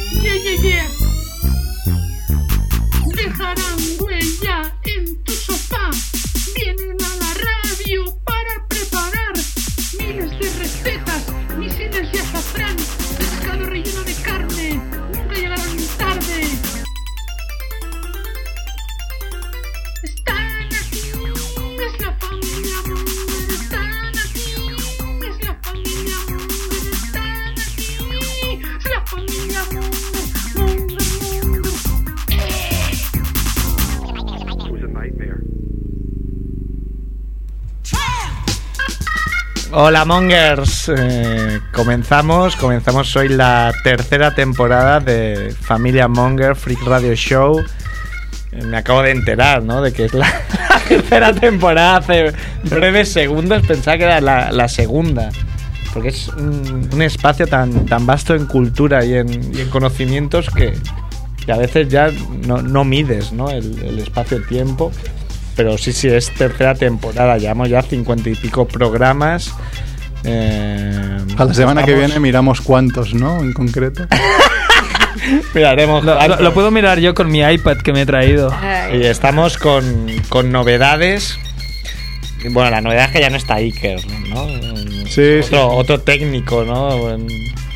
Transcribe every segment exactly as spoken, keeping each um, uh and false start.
Yeah, yeah, yeah. Dejarán huella en tu sofá. Vienen a la radio para preparar miles de recetas, misiles de azafrán, pescado relleno de carne. Nunca llegarán tarde. Están aquí, es la familia Munger. Están aquí, es la familia Munger. Están aquí, es la familia Munger. Munger, Munger. Hola Mongers, eh, comenzamos, comenzamos hoy la tercera temporada de Familia Monger Freak Radio Show. Eh, me acabo de enterar, ¿no? De que es la, la tercera temporada. Hace breves segundos pensaba que era la, la segunda, porque es un, un espacio tan, tan vasto en cultura y en, y en conocimientos que, que a veces ya no, no mides, ¿no? El, el espacio-tiempo. Pero sí, sí, es tercera temporada. Llevamos ya cincuenta y pico programas. Eh, A la semana estamos... que viene miramos cuántos, ¿no? En concreto. Miraremos. Lo, lo, lo puedo mirar yo con mi iPad que me he traído. Y estamos con, con novedades. Y bueno, la novedad es que ya no está Iker, ¿no? Sí, otro, sí. otro técnico, ¿no? En...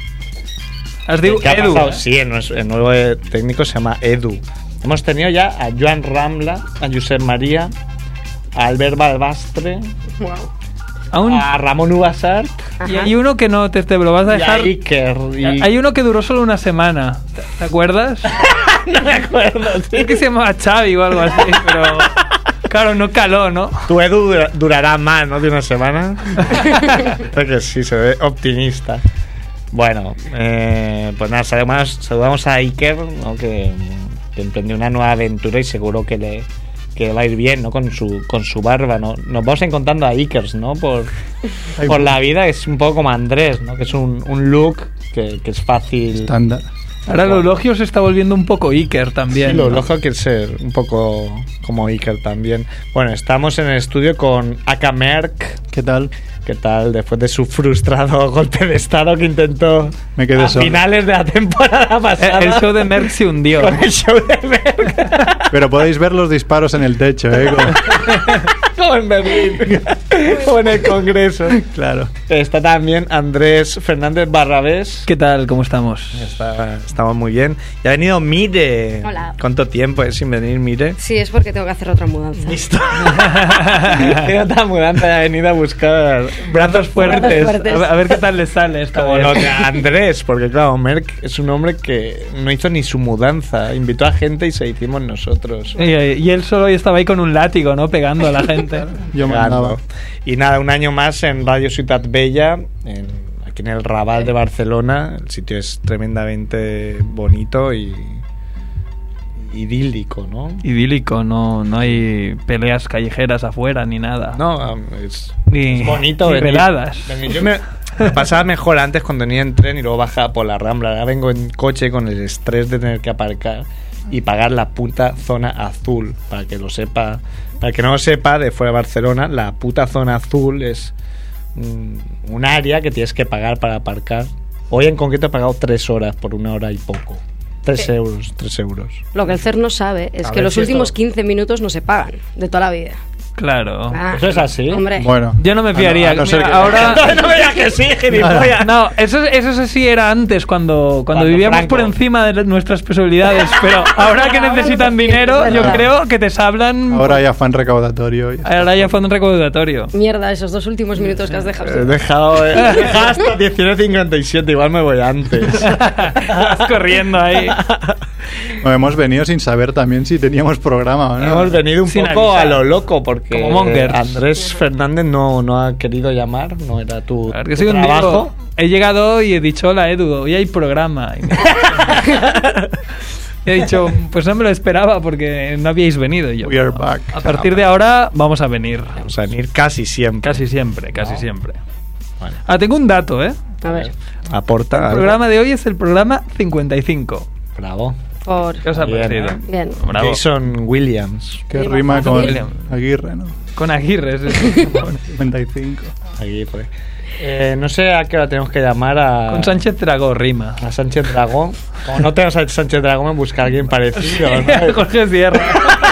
Has dicho ¿Qué ha Edu. pasado? ¿eh? Sí, el, el nuevo técnico se llama Edu. Hemos tenido ya a Joan Rambla, a Josep María, a Albert Balbastre, Wow. Aún, a Ramón Ubasart y hay uno que no te, te lo vas a y a dejar. Iker. Y... Hay uno que duró solo una semana. ¿Te, te acuerdas? no me acuerdo, sí. Es que se llamaba Xavi o algo así, pero claro, no caló, ¿no? Tu Edu dura- durará más, ¿no? De una semana. Porque sí, se ve optimista. Bueno, eh, pues nada, saludamos, saludamos a Iker, ¿no? que, que emprendió una nueva aventura y seguro que le, que le va a ir bien, ¿no? Con su, con su barba, ¿no? Nos vamos encontrando a Ikers, ¿no? Por, por la vida, es un poco como Andrés, ¿no? Que es un, un look que, que es fácil. Estándar. Ahora el elogio se está volviendo un poco Iker también. Sí, lo ¿no? lógico quiere ser un poco como Iker también. Bueno, estamos en el estudio con Aka Merck. ¿Qué tal? ¿Qué tal? Después de su frustrado golpe de estado que intentó Me quedé a solo. finales de la temporada pasada. El show de Merck se hundió. Con el show de Merck. Pero podéis ver los disparos en el techo, ¿eh? Como- Como en Berlín. Como en el Congreso. Claro. Está también Andrés Fernández Barrabés. ¿Qué tal? ¿Cómo estamos? Está, estamos muy bien. Y ha venido Mire. Hola. ¿Cuánto tiempo es sin venir Mire? Sí, es porque tengo que hacer otra mudanza. Listo. Tiene otra mudanza y ha venido a buscar brazos fuertes. fuertes. A ver, a ver qué tal le sale esta Como vez. lo de Andrés, porque claro, Merck es un hombre que no hizo ni su mudanza. Invitó a gente y se hicimos nosotros. Y, y él solo estaba ahí con un látigo, ¿no? Pegando a la gente. Yo me Claro. andaba. Y nada, un año más en Radio Ciutat Bella, en, aquí en el Raval de Barcelona. El sitio es tremendamente bonito y idílico, ¿no? Idílico, no, no hay peleas callejeras afuera ni nada. No, es, Ni, es bonito. ni venir- veladas. venir. Yo me, me pasaba mejor antes cuando venía en tren y luego bajaba por la Rambla. Ahora vengo en coche con el estrés de tener que aparcar y pagar la puta zona azul. Para que lo sepa, para el que no lo sepa, de fuera de Barcelona, la puta zona azul es un, un área que tienes que pagar para aparcar. Hoy en concreto he pagado tres horas por una hora y poco. Tres Sí. euros, tres euros. Lo que el C E R no sabe es A que ver los si últimos esto- quince minutos no se pagan de toda la vida. Claro. Ah, ¿Eso es así? Hombre. Bueno. Yo no me A no- fiaría. a no ser Mira, que- ahora... no me digas que sí, gilipollas. No, eso, eso sí era antes, cuando, cuando, Cuando vivíamos Franco. por encima de nuestras posibilidades. Pero ahora que necesitan dinero, yo verdad. creo que te sablan. Ahora ya fan recaudatorio. ya. Ahora ya fue un recaudatorio. Mierda, esos dos últimos minutos que has dejado. He dejado, he dejado hasta diecinueve cincuenta y siete, igual me voy antes. Vas corriendo ahí. Bueno, hemos venido sin saber también si teníamos programa o no. Hemos venido un Sin poco avisar. a lo loco porque Como Mongers. Andrés Fernández no, no ha querido llamar, no era tu, A ver, tu que soy un trabajo. digo, he llegado y he dicho, hola Edu, hoy hay programa. Y, me- y he dicho, pues no me lo esperaba porque no habíais venido. Y yo, We are back. a partir de ahora vamos a venir. Vamos a venir casi siempre. Casi siempre, casi siempre. Vale. Ah, tengo un dato, ¿eh? A ver, Aporta El algo. programa de hoy es el programa cincuenta y cinco. Bravo. por... ¿Qué os ha Bien, parecido? ¿eh? Bien. Bravo. Jason Williams. Que Sí, rima más con fácil. Aguirre, ¿no? Con Aguirre. sí. cincuenta y cinco. Aguirre. Eh, no sé a qué hora tenemos que llamar a... Con Sánchez Dragó rima. A Sánchez Dragó. Como no tenemos a Sánchez Dragó, me busca a alguien parecido, ¿no? Jorge Sierra.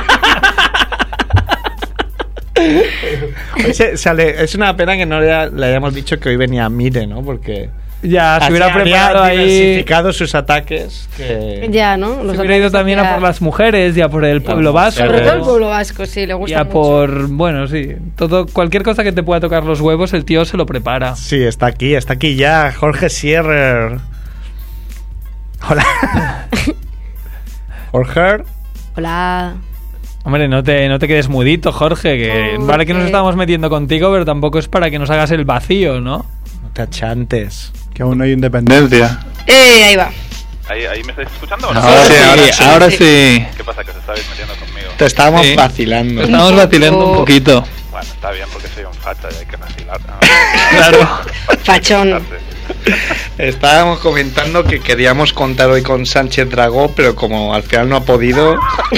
Oye, se- sale- es una pena que no le, le hayamos dicho que hoy venía Mire, ¿no? Porque... Ya, se así hubiera habría preparado ahí. diversificado sus ataques. Que... Ya, ¿no? Los Se hubiera ido ataques también a hacia- por las mujeres y a por el pueblo vasco. Sobre todo el pueblo vasco, sí, le Y gusta a mucho. por, bueno, sí, todo, cualquier cosa que te pueda tocar los huevos, el tío se lo prepara. Sí, está aquí, está aquí ya. Jorge Sierra. Hola. Jorge. Hola. Hombre, no te, no te quedes mudito, Jorge, que Jorge. vale que nos estamos metiendo contigo, pero tampoco es para que nos hagas el vacío, ¿no? No te achantes. Que aún no hay independencia. Eh, ahí va. ¿Ahí, ahí me estáis escuchando o no? Ahora sí, ahora sí. ahora sí. ¿Qué pasa? Que os estabais metiendo conmigo. Te estábamos Sí. vacilando. Estamos vacilando un poquito. Bueno, está bien porque soy un facha y hay que vacilar, ¿no? Claro. Fachón. Estábamos comentando que queríamos contar hoy con Sánchez Dragó, pero como al final no ha podido,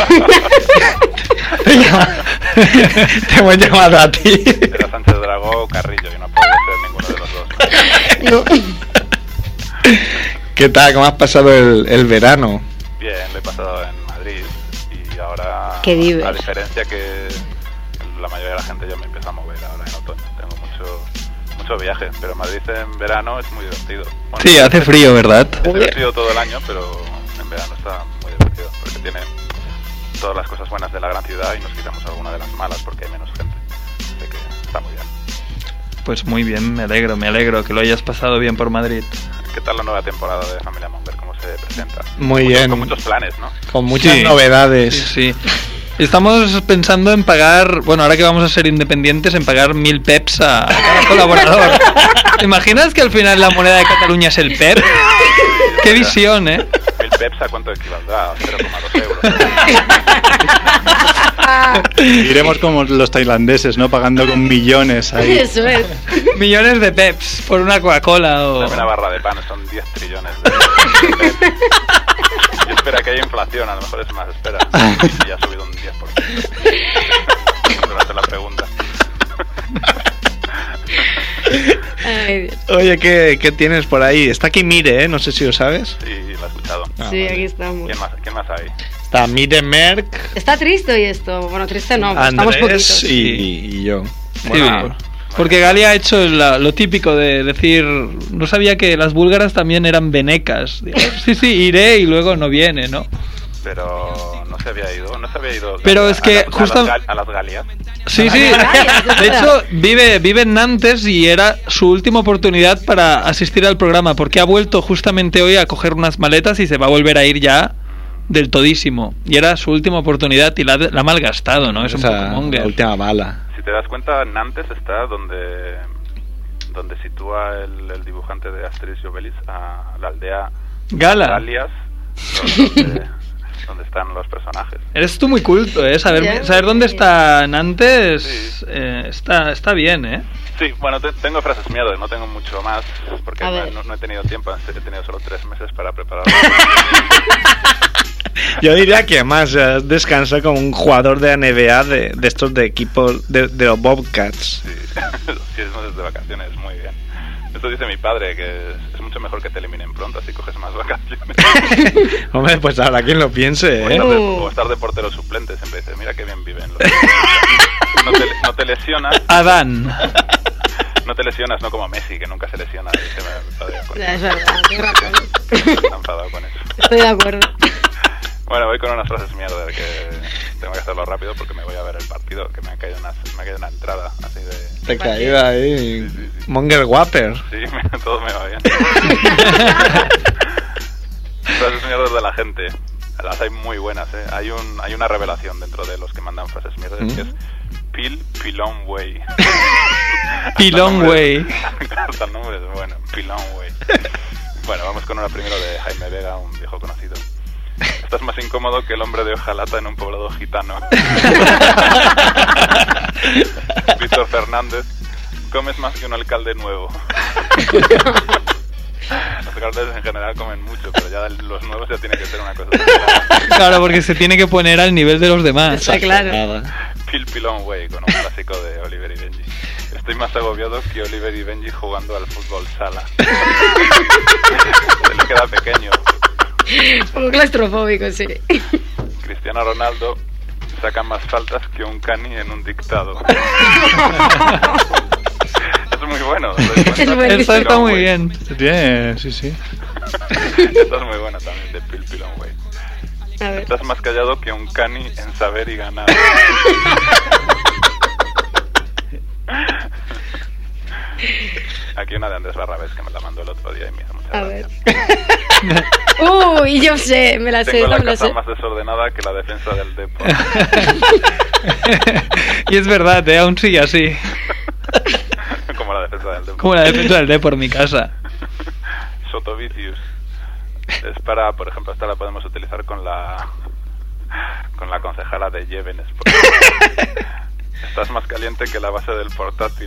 te, llama- te hemos llamado a ti. Era Sánchez Dragó o Carrillo y no puede ser ninguno de los dos. No. ¿Qué tal? ¿Cómo has pasado el, el verano? Bien, lo he pasado en Madrid y ahora, Qué dives. a diferencia que la mayoría de la gente ya me empieza a mover ahora en otoño. Tengo mucho mucho viaje, pero Madrid en verano es muy divertido. Bueno, Sí, hace frío, ¿verdad? Es divertido todo el año, pero en verano está muy divertido porque tiene todas las cosas buenas de la gran ciudad y nos quitamos alguna de las malas porque hay menos gente. Así que está muy bien. Pues muy bien, me alegro, me alegro que lo hayas pasado bien por Madrid. ¿Qué tal la nueva temporada de Familia Monger? ¿Cómo se presenta? Muy Muchos- bien. Con muchos planes, ¿no? Con muchas Sí. novedades. Sí, sí. Estamos pensando en pagar, bueno, ahora que vamos a ser independientes, en pagar mil peps a, a cada colaborador. ¿Te imaginas que al final la moneda de Cataluña es el pep? Qué visión, ¿eh? Mil peps, ¿a cuánto equivaldrá? A cero coma dos euros. Iremos como los tailandeses, ¿no? Pagando con millones ahí. Eso es. Millones de peps por una Coca-Cola o... Dame una barra de pan, son diez trillones de peps. Y espera que haya inflación, a lo mejor es más, espera. Y ya ha subido un diez por ciento. Durante la pregunta. Ay, Dios. Oye, ¿qué, ¿qué tienes por ahí? Está aquí Mire, ¿eh? No sé si lo sabes. Sí, lo he escuchado. Ah, Sí, vale. aquí estamos. ¿Quién más, ¿Quién más hay? Está Mire Merck, Está triste hoy esto. Bueno, triste no, estamos Andrés poquitos. y, y yo. Sí, Bueno, porque Galia ha hecho la- lo típico de decir, no sabía que las búlgaras también eran venecas. Digo, sí, sí, iré y luego no viene, ¿no? Pero no se había ido, no se había ido. Pero a- es que a, las- justo- a, las, gal- a las Galias. Sí, sí. De hecho, vive, vive en Nantes y era su última oportunidad para asistir al programa, porque ha vuelto justamente hoy a coger unas maletas y se va a volver a ir ya del todísimo. Y era su última oportunidad y la, ha- la ha malgastado, ¿no? Es un esa, poco monger. la última bala. Si te das cuenta, Nantes está donde donde sitúa el, el dibujante de Asterix y Obelix a la aldea Gala. Galias, donde, donde están los personajes. Eres tú muy culto, ¿eh? Saber, Ya. saber dónde está Nantes Sí. eh, está, está bien, ¿eh? Sí, bueno, te- tengo frases mierdas, no tengo mucho más, porque A no, ver. no- no he tenido tiempo, he tenido solo tres meses para preparar. Yo diría que más eh, descansa como un jugador de N B A de, de estos de equipos de, de los Bobcats. Sí, si es meses de vacaciones, muy bien. Esto dice mi padre, que es, es mucho mejor que te eliminen pronto, así coges más vacaciones. Hombre, pues ahora quien lo piense, O ¿eh? estar, de, Uh. o estar de portero suplente, siempre dice, mira qué bien viven. Los no, te, no te lesionas, Adán. no te lesionas, no como Messi, que nunca se lesiona. Dice mi padre, con Ya, es eso. verdad, tienes razón. Está enfadado con eso. Estoy de acuerdo. Bueno, voy con unas frases mierda que tengo que hacerlo rápido porque me voy a ver el partido, que me ha caído una, me ha caído una entrada así de... Te caída ahí. Sí, sí, sí. Monger Whopper. Sí, me- todo me va bien. Frases mierdas de la gente. Las hay muy buenas, ¿eh? Hay, un, hay una revelación dentro de los que mandan frases mierdas, ¿Mm? que es Pil Pilón Way. Pilón Way. Hasta el nombre es bueno, Pilón Way. Bueno, vamos con una primero de Jaime Vega, un viejo conocido. Estás más incómodo que el hombre de hojalata en un poblado gitano. Víctor Fernández, comes más que un alcalde nuevo. Los alcaldes en general comen mucho, pero ya los nuevos ya tiene que ser una cosa especial. Claro, porque se tiene que poner al nivel de los demás. Está claro. Nada. Phil Pilon Way, con un clásico de Oliver y Benji. Estoy más agobiado que Oliver y Benji jugando al fútbol sala. Se le queda pequeño. Un claustrofóbico, sí. Cristiano Ronaldo saca más faltas que un cani en un dictado. Es muy bueno. Es buenísimo. Esta está muy bien. Tiene, sí, sí. Esta es muy buena también, de Phil Pilon Way. A ver. Estás más callado que un cani en saber y ganar. Aquí una de Andrés Barrabés que me la mandó el otro día y me hizo mucha A gracia. ver. Uy, yo sé, me la sé, Tengo no la me la casa sé. más desordenada que la defensa del Depor. Y es verdad, ¿eh? Aún sigue así. Como la defensa del Depor. Como la defensa del D por mi casa. Sotovicius. Es para, por ejemplo, esta la podemos utilizar con la con la concejala de Llévenes. Estás más caliente que la base del portátil.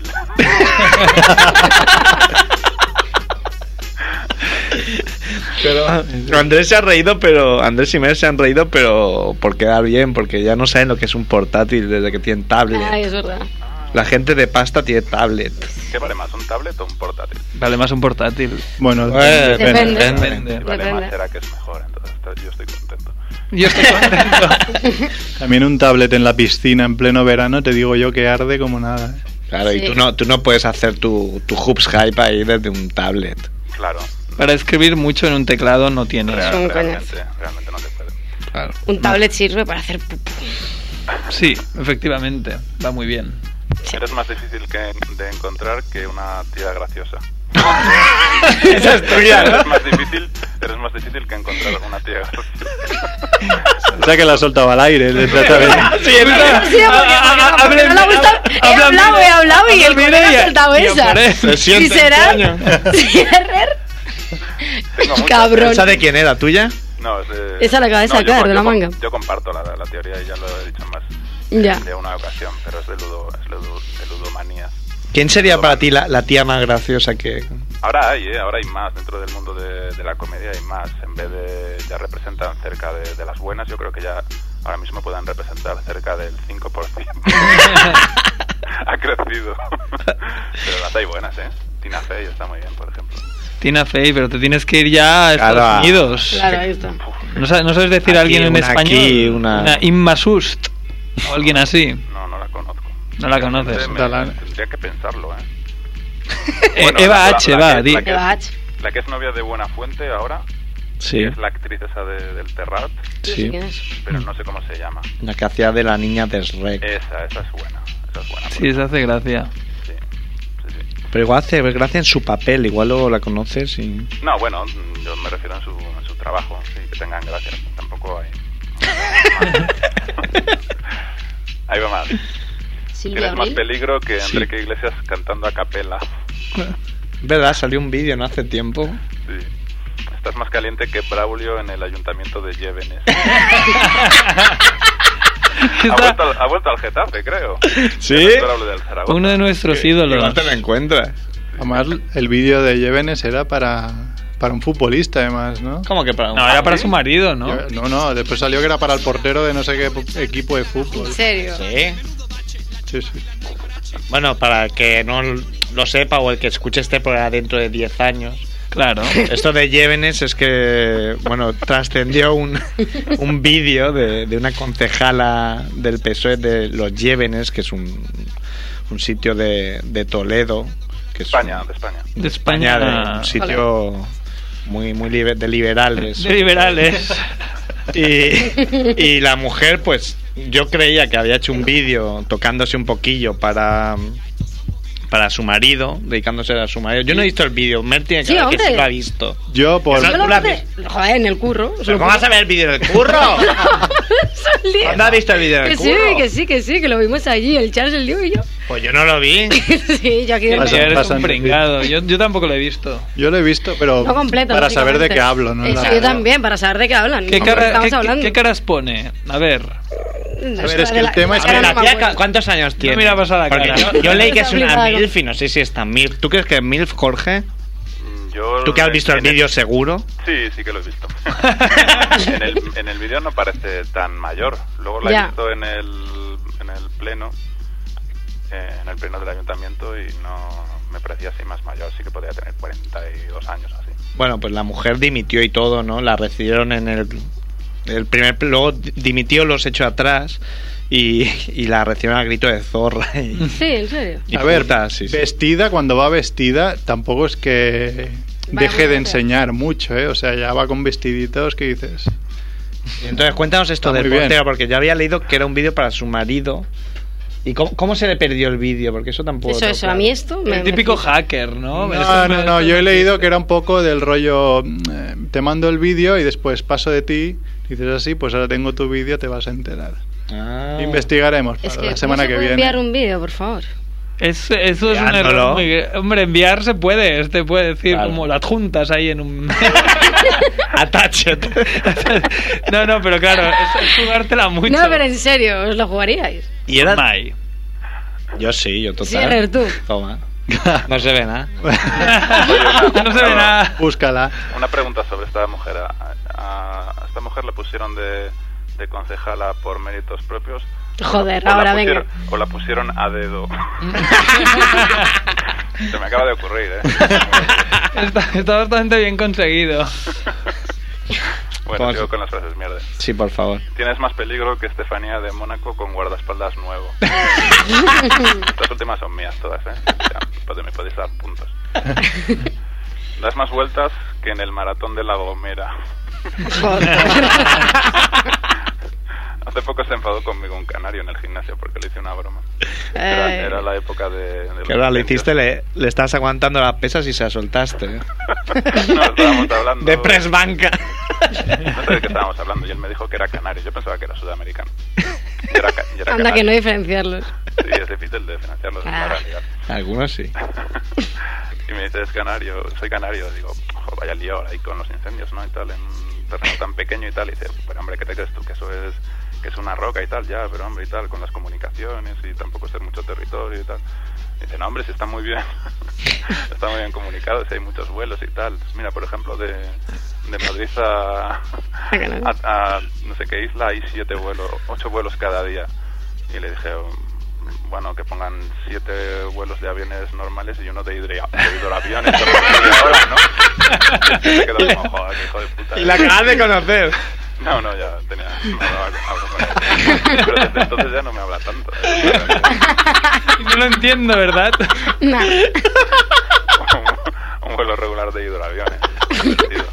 Pero Andrés se ha reído, pero Andrés y Mer se han reído, pero por quedar bien, porque ya no saben lo que es un portátil desde que tienen tablet. Ay, es verdad. La gente de pasta tiene tablet. ¿Qué vale más, un tablet o un portátil? Vale más un portátil. Bueno, Eh, Depende. Depende. Si vale Depende. más será que es mejor, entonces esto- yo estoy contento. Yo estoy contento. también un tablet en la piscina en pleno verano, te digo yo que arde como nada. ¿eh? Claro, y Sí. tú no, tú no puedes hacer tu, tu hoops hype ahí desde un tablet. Claro. Para escribir mucho en un teclado no tiene. Real- Son realmente, realmente no se puede. Claro. Un tablet sirve para hacer pupú. Sí, efectivamente. Va muy bien. Eres más difícil que de encontrar que una tía graciosa. Esa es tuya, Eres ¿no? más difícil, eres más difícil que encontrar una tía graciosa. O sea que la soltaba al aire, le trata de... Sí, es verdad. Sí, porque, porque, porque no le ha gustado. He hablado, he hablado y el colega ha soltado esa. Se siente ¿Y será? extraño. ¿Cierrer? Tengo muchas. Cabrón. ¿Esa de quién era? ¿Tuya? No, es de... Esa la acaba de No, yo sacar, co- de yo la com- manga. Yo comparto la, la teoría y ya lo he dicho más Ya. de una ocasión, pero es de, ludo, es de, ludo, de ludomanías. ¿Quién sería para ti la, la tía más graciosa que...? Ahora hay, ¿eh? Ahora hay más dentro del mundo de, de la comedia, hay más. En vez de ya representan cerca de, de las buenas, yo creo que ya ahora mismo pueden representar cerca del cinco por ciento. Ha crecido. Pero las hay buenas, ¿eh? Tina Fey está muy bien, por ejemplo. Tina Fey, pero te tienes que ir ya a Claro, Estados Unidos. Claro, ahí está. ¿No sabes, no sabes decir a Aquí, alguien en una español? aquí, una- Inma Sust. O alguien así. No, no la conozco. No la conoces. Me- Talán. tendría que pensarlo, ¿eh? Eh, Bueno, Eva la- la- H, la va, que- di. la que- Eva H. La que es novia de Buenafuente ahora, Sí, que es la actriz esa de, del Terrat, No sé sí. quién es. pero no sé cómo se llama. La que hacía de la niña de Shrek. Esa, esa es buena. Esa es buena. Sí, eso hace gracia. Sí, sí, sí. Pero igual hace gracia en su papel, igual luego la conoces y... No, bueno, yo me refiero en su, en su trabajo, sí, que tengan gracia. Tampoco hay. Ahí va más. Silvia Tienes más Abril. peligro que Sí. Enrique Iglesias cantando a capela. ¿Verdad? Salió un vídeo no hace tiempo. Sí. Estás más caliente que Braulio en el ayuntamiento de Llévenes. Ha Está vuelto, al, ha vuelto al Getafe, creo. ¿Sí? El Braulio del Zaragoza. uno de nuestros ídolos. Igual te la encuentras. Además, el vídeo de Llévenes era para, para un futbolista, además, ¿no? ¿Cómo que para un No, era para su marido, ¿no? Yo- no, no, después salió que era para el portero de no sé qué pu- equipo de fútbol. ¿En serio? Sí. Sí, sí. Bueno, para que no lo sepa o el que escuche este programa dentro de diez años. Claro. Esto de Llévenes es que, bueno, trascendió un, un vídeo de, de una concejala del P S O E de Los Llévenes, que es un, un sitio de, de Toledo. Que es España, un- de España. De España, de España. un sitio muy, muy libe- de liberales. De liberales. Y, y la mujer, pues yo creía que había hecho un vídeo tocándose un poquillo para para su marido, dedicándose a su marido. Yo no he visto el vídeo, Mer tiene que Sí, ver que hombre. sí lo ha visto. Yo, por. Yo lo ¿Tú la has puse- Joder, en el curro. ¿Pero cómo vas a ver el vídeo del curro? ¿Dónde has visto el vídeo del Que sí, curro? que sí, que sí, que lo vimos allí, el Charles, el Lío y yo. Pues yo no lo vi. Sí, yo aquí de Pasa- Sí, eres pasa- un pringado. Yo, yo tampoco lo he visto. Yo lo he visto, pero No completo, para saber de lógicamente. qué hablo, ¿no? Eso, La- yo también, para saber de qué hablan. ¿Qué, ¿no? cara- Estamos qué- hablando. qué caras pone? A ver. A ver, es que el tema es A ver, la tía, cara ¿cuántos años tiene? mirabas a la Porque cara. Yo, yo leí que es una Está MILF y no sé si es tan MILF. ¿Tú crees que es MILF, Jorge? Mm, Yo ¿Tú que has visto el en vídeo seguro? Sí, sí que lo he visto. en el, en el vídeo no parece tan mayor. Luego la Ya. he visto en el, en el pleno, eh, en el pleno del ayuntamiento, y no me parecía así más mayor, sí que podía tener cuarenta y dos años así. Bueno, pues la mujer dimitió y todo, ¿no? La recibieron en el, el primer... Luego dimitió, los echó atrás y, y la recibieron a grito de zorra. Y, Sí, en serio. y A ver, puta, sí, sí. vestida, cuando va vestida, tampoco es que Vaya deje de mujer. enseñar mucho, ¿eh? O sea, ya va con vestiditos que dices... Y entonces cuéntanos esto Está del muy bien. portero, porque yo había leído que era un vídeo para su marido. ¿Y cómo, cómo se le perdió el vídeo? Porque eso tampoco... Eso, tengo eso, claro. a mí esto me... El típico me flipa. hacker, ¿no? No, no, no, yo he leído que era un poco del rollo, eh, te mando el vídeo y después paso de ti, dices así, pues ahora tengo tu vídeo, te vas a enterar. Ah. Investigaremos para Es que, la semana ¿cómo se que puede viene. enviar un vídeo, por favor? Es, eso es un Enviándolo. error muy gra- Hombre, enviar se puede, este puede decir Claro. como lo adjuntas ahí en un... Attached. No, no, pero claro, es, es jugártela mucho. No, pero en serio, ¿os lo jugaríais? Y era... Mai. Yo sí, yo total. Sí, Herrera, tú. Toma. No se ve nada. No se ve nada. Búscala. Una pregunta sobre esta mujer. A, a- a esta mujer le pusieron de, de concejala por méritos propios. Joder, O la ahora pusieron- venga. O la pusieron a dedo. Se me acaba de ocurrir, ¿eh? Está, está bastante bien conseguido. Bueno, ¿Cómo sigo se- con las frases mierdas. Sí, por favor. Tienes más peligro que Estefanía de Mónaco con guardaespaldas nuevo. Estas últimas son mías todas, ¿eh? O sea, pues me podéis dar puntos. Das más vueltas que en el maratón de La Gomera. Hace poco se enfadó conmigo un canario en el gimnasio porque le hice una broma. Era, Eh. era la época de... de los Que ahora le incendios. hiciste, le, le estabas aguantando las pesas y se soltaste. ¿eh? No, estábamos hablando... De press banca. No sé de qué estábamos hablando y él me dijo que era canario. Yo pensaba que era sudamericano. Y era, ca- y era Anda, que no canario. diferenciarlos. Sí, es difícil de financiarlos, es la Ah. realidad. Algunos sí. Y me dice, es canario, soy canario. Digo, "Ojo, vaya lío ahora ahí con los incendios, ¿no? Y tal, en un terreno tan pequeño y tal. Y dice, pero hombre, ¿qué te crees tú? Que eso es que es una roca y tal, ya, pero hombre, y tal, con las comunicaciones y tampoco ser mucho territorio y tal. Y dice, no, hombre, si está muy bien. Está muy bien comunicado, si hay muchos vuelos y tal. Pues mira, por ejemplo, de, de Madrid a, a, a no sé qué isla hay siete vuelos, ocho vuelos cada día. Y le dije, bueno, que pongan siete vuelos de aviones normales y uno de, hidra, de hidroaviones. Pero media hora, ¿no? Y se quedó como, joder, qué hijo de puta. Y la acabas de conocer. No, no, ya tenía... No, no, hablo con él. Pero desde entonces ya no me habla tanto. No lo entiendo, ¿verdad? No. Un, un vuelo regular de hidroaviones. Divertido.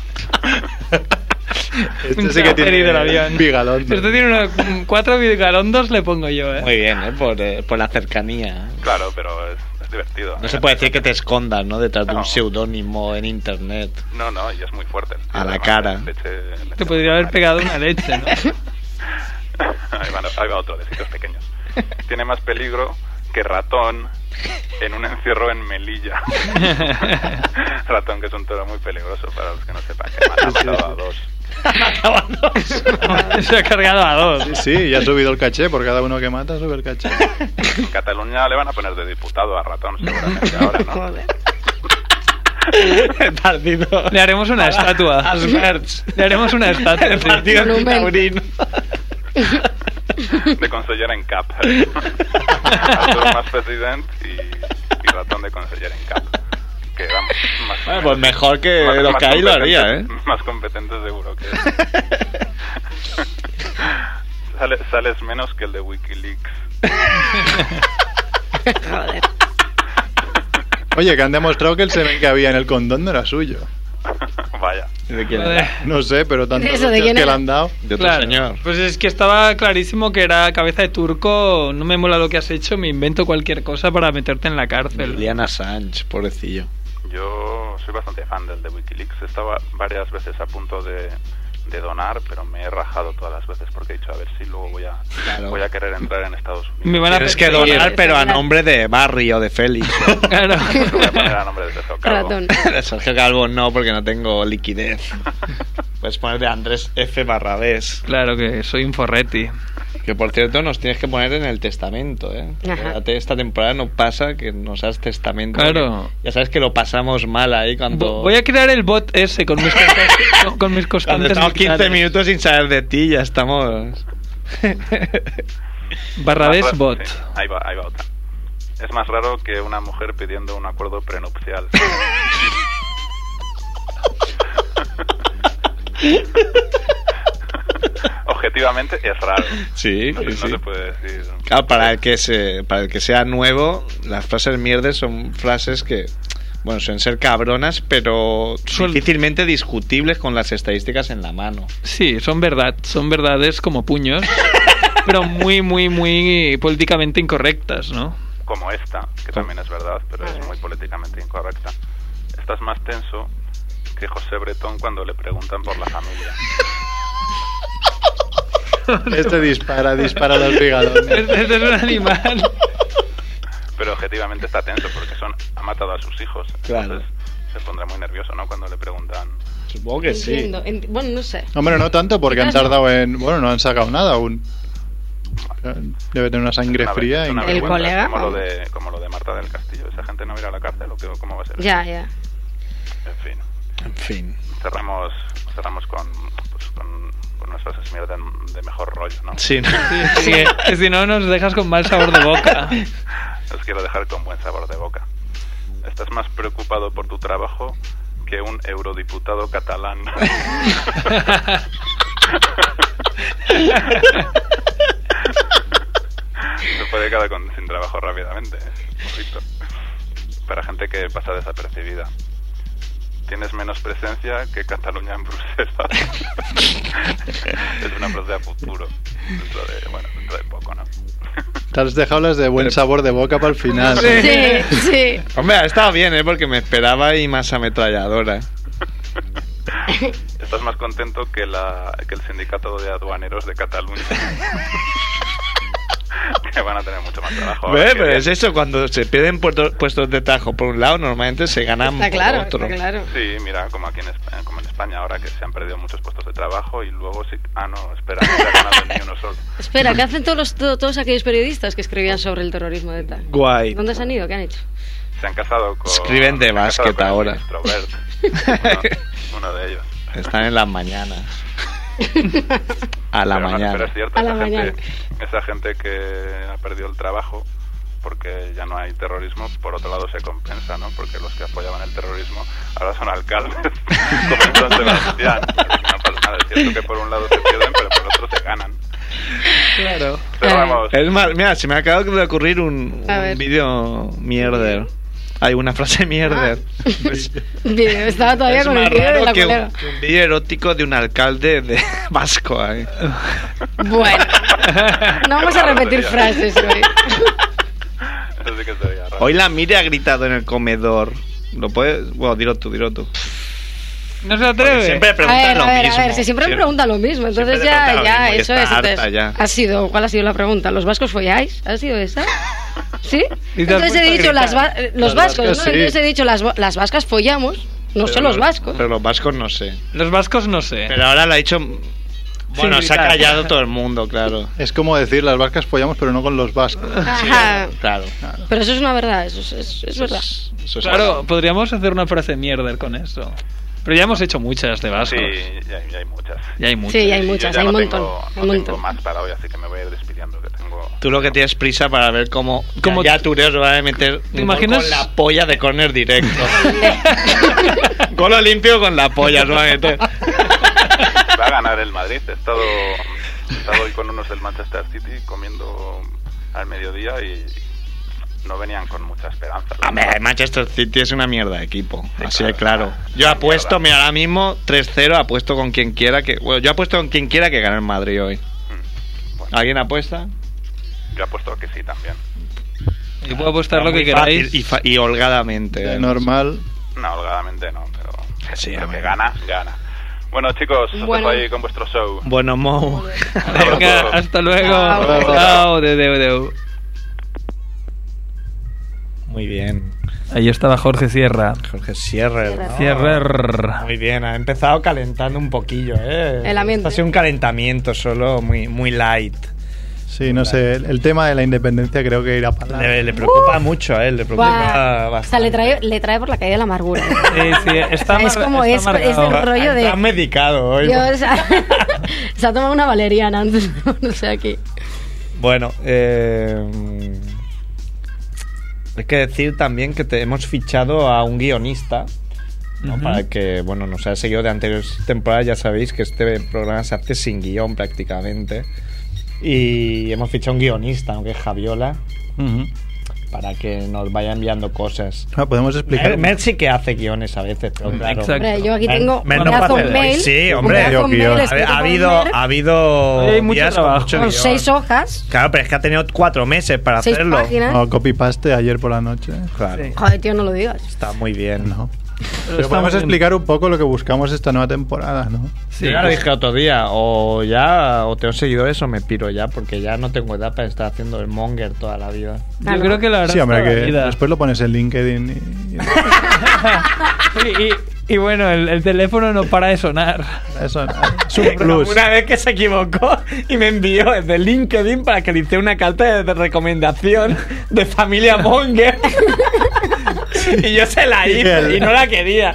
Este Un sí que chofer tiene del avión. bigalón. Este tiene unos cuatro bigalondos, le pongo yo, ¿eh? Muy bien, ¿eh? Por, eh, por la cercanía. Claro, pero es, es divertido. No se puede decir que te escondas, ¿no? Detrás de No. un seudónimo en internet. No, no, y es muy fuerte. el tío, A la además, cara. leche- leche Te podría haber muy pegado una leche, ¿no? ahí, va, ahí va otro de sitios pequeños. Tiene más peligro que ratón en un encierro en Melilla. Ratón, que es un toro muy peligroso para los que no sepan, que ha matado a dos. Se ha cargado a dos. Sí, sí, ya ha subido el caché. Por cada uno que mata, sube el caché. En Cataluña le van a poner de diputado a ratón, seguramente ahora, ¿no? Joder. El partido. Le haremos una estatua. Asberts. Le haremos una estatua. El sí. partido Volumen. taurino. De consellera en cap. Arturo más president y, y ratón de consellera en cap. Que vamos, más o Bueno, menos. pues mejor que Más- lo más que hay lo competente- haría, ¿eh? Más competente seguro que es. Sale- sales menos que el de Wikileaks. Joder. Oye, que han demostrado que el semen que había en el condón no era suyo. Vaya. ¿De quién Joder. era? No sé, pero tantos ¿Eso de hostias quién que le era? han dado. De otro Claro, señor. pues es que estaba clarísimo que era cabeza de turco. No me mola lo que has hecho, me invento cualquier cosa para meterte en la cárcel. Julian Assange, pobrecillo. Yo soy bastante fan del de Wikileaks. Estaba varias veces a punto de, de donar, pero me he rajado todas las veces porque he dicho, a ver si luego voy a, Claro. voy a querer entrar en Estados Unidos. Me van a Tienes que perseguir. donar, pero a nombre de Barry o de Félix. Claro. Lo voy a poner a nombre de Sergio Calvo. Ratón. De Sergio Calvo no, porque no tengo liquidez. Puedes poner de Andrés F. Barrabés. Claro que soy un forretti. Que por cierto nos tienes que poner en el testamento, ¿eh? Ajá. Fíjate, esta temporada no pasa que nos hagas testamento. Claro. Ya sabes que lo pasamos mal ahí cuando... Voy a crear el bot ese con mis constantes, con mis Cuando constantes estamos quince vitales. minutos sin saber de ti, ya estamos... Barrabés Más ra- bot. sí, ahí va, ahí va otra. Es más raro que una mujer pidiendo un acuerdo prenupcial. Objetivamente es raro. Sí, No, sí, no sí. se puede decir. Claro, para el que se, para el que sea nuevo, las frases mierdes son frases que, bueno, suelen ser cabronas, pero Son- difícilmente discutibles con las estadísticas en la mano. Sí, son verdad, son verdades como puños, pero muy, muy, muy políticamente incorrectas, ¿no? Como esta, que también es verdad, pero es muy políticamente incorrecta. Estás más tenso que José Bretón cuando le preguntan por la familia. Este dispara, dispara los bigalones. Este es un animal. Pero objetivamente está tenso porque son ha matado a sus hijos. Claro. Entonces se pondrá muy nervioso, ¿no? Cuando le preguntan. Supongo que sí. Entiendo. Ent- bueno, no sé. Hombre, no tanto porque han Quizás no. tardado en... Bueno, no han sacado nada aún. Debe tener una sangre Una fría. vez- y- una El vergüenza, colega. Como lo, de, como lo de Marta del Castillo. ¿Esa gente no irá a la cárcel o qué- cómo va a ser? Ya, ya. En fin. En fin. Cerramos, cerramos con, pues, con, con unas frases mierda de, de mejor rollo, ¿no? Sí, ¿no? Sí, sí, que si no nos dejas con mal sabor de boca. Os quiero dejar con buen sabor de boca. Estás más preocupado por tu trabajo que un eurodiputado catalán. Se puede quedar con, sin trabajo rápidamente. ¿eh? Ojito. Para gente que pasa desapercibida. Tienes menos presencia que Cataluña en Bruselas. Es una frase a futuro. Dentro de, bueno, dentro de poco, ¿no? Te has dejado las de buen sabor de boca para el final. Sí, sí. Hombre, ha estado bien, ¿eh? Porque me esperaba ahí más ametralladora. Estás más contento que, la, que el sindicato de aduaneros de Cataluña. Que van a tener mucho más trabajo. Ve, ahora que pero bien. es eso, cuando se pierden puerto- puestos de trabajo por un lado, normalmente se ganan Está por claro, otro. está claro. Sí, mira, como aquí en España, como en España ahora que se han perdido muchos puestos de trabajo y luego sí... Ah, no, espera, no se ha ganado ni uno solo. Espera, ¿qué hacen todos, los, to- todos aquellos periodistas que escribían sobre el terrorismo de ETA? Guay. ¿Dónde se han ido? ¿Qué han hecho? Se han casado con... Escriben de se han casado básquet con el ahora. ministro Wert. Uno, uno de ellos. Están en las mañanas. A la Pero no, mañana. pero es cierto, A la esa, gente, mañana. esa gente que ha perdido el trabajo porque ya no hay terrorismo, por otro lado se compensa, ¿no? Porque los que apoyaban el terrorismo ahora son alcaldes, como en San Sebastián. No pasa nada, es cierto que por un lado se pierden, pero por otro se ganan. Claro. Cerramos. Es más, mira, se me acaba de ocurrir un, A un ver. vídeo mierder. Hay una frase mierder. Es, Vídeo, estaba todavía es con el más vídeo de raro la que un, colega. que un vídeo erótico de un alcalde de vasco. ¿eh? Bueno, no vamos a repetir frases hoy. Eso sí que sería raro. Hoy la Mire ha gritado en el comedor. ¿Lo puedes? Bueno, dilo tú, dilo tú. No se Porque atreve. siempre A preguntan ver, lo a ver, mismo. a ver, si siempre me Siempre- preguntan lo mismo, entonces siempre te ya, preguntan lo ya, mismo y eso está es. harta entonces, ya. ha sido, ¿cuál ha sido la pregunta? ¿Los vascos folláis? ¿Ha sido esa? ¿Sí? Y te has Entonces he puesto a dicho las gritar. va- los Las vascos, vascas, ¿no? sí. Entonces he dicho las, va- las vascas follamos, no Pero sé los los- vascos. Pero los vascos no sé. Los vascos no sé. Pero ahora lo ha dicho. Bueno, se ha gritar. callado todo el mundo, claro. Es como decir, las vascas follamos, pero no con los vascos. Ajá. Claro. Pero eso es una verdad, eso es, es- es verdad. Eso es Claro, bueno. podríamos hacer una frase mierder con eso. Pero ya hemos hecho muchas de vascos. Sí, ya, ya hay muchas. Ya hay muchas. Sí, ya hay Y yo muchas, ya hay no un montón. tengo- hay no un tengo montón. más para hoy, así que me voy a ir despidiendo, que tengo... Tú lo que tienes prisa para ver cómo. Como- Como ya Tureos va a meter. ¿Te imaginas? Con la polla de corner directo. Golo limpio con la polla, se va a meter. Va a ganar el Madrid. He estado, he estado hoy con unos del Manchester City comiendo al mediodía y no venían con mucha esperanza. Hombre, el Manchester City es una mierda de equipo. Sí, así de claro. claro. Yo Una apuesto, mierda. mira, ahora mismo tres cero, apuesto con quien quiera que. Bueno, yo apuesto con quien quiera que gane el Madrid hoy. Mm. Bueno, ¿Alguien apuesta? yo apuesto que sí también. Y puedo apostar lo Muy que fácil queráis. Y, fa- y holgadamente. De además. normal. No, holgadamente no, pero, Sí, pero hombre. que gana, gana. Bueno, chicos, os Bueno. dejo ahí con vuestro show. Bueno, Mo. Venga, hasta luego. Chao. Chao, de deu, deu. Muy bien. Ahí estaba Jorge Sierra. Jorge Sierrer. ¿no? Sierrer. Muy bien, ha empezado calentando un poquillo, ¿eh? El ambiente. Ha sido un calentamiento solo muy, muy light. Sí, no sé, el, el tema de la independencia creo que irá para Le, le preocupa mucho a él, le preocupa Buah. O bastante. sea, le trae, le trae por la calle de la amargura. Sí, sí, está Es mar- como está es- es marcado. el rollo de- Está medicado hoy. Dios, se ha tomado una valeriana antes de ponerse aquí. Bueno, eh, hay que decir también que te hemos fichado a un guionista, ¿no? Ujú. Para que, bueno, nos haya seguido de anteriores temporadas. Ya sabéis que este programa se hace sin guión prácticamente. Y hemos fichado a un guionista, aunque es Javiola, Ujú. para que nos vaya enviando cosas. Ah, podemos explicar. Mer, Mer sí que hace guiones a veces, pero claro. Exacto. Hombre, yo aquí Mer- tengo Mer un no pedazo puede- de mail. Sí, un hombre. pedazo de Yo mail guión. Ha, escrito ha por habido, Mer, ha habido Hay mucho días con trabajo. mucho con guión. seis hojas, Claro, pero es que ha tenido cuatro meses para seis hacerlo. páginas. No, copy-paste ayer por la noche. Claro, Sí. Joder, tío, no lo digas. está muy bien. No. Pero Pero está podemos muy bien. explicar un poco lo que buscamos esta nueva temporada, ¿no? Sí, Yo ya lo pues, dije otro día, o ya, o tengo seguidores o me piro ya, porque ya no tengo edad para estar haciendo el monger toda la vida. yo creo que la verdad Sí, hombre, toda la que vida. después lo pones en LinkedIn y... y, y- y bueno, el, el teléfono no para de sonar. y eso es un plus. Una vez que se equivocó y me envió desde LinkedIn para que le hiciera una carta de, de recomendación de familia Monger. Y yo se la hice y no la quería.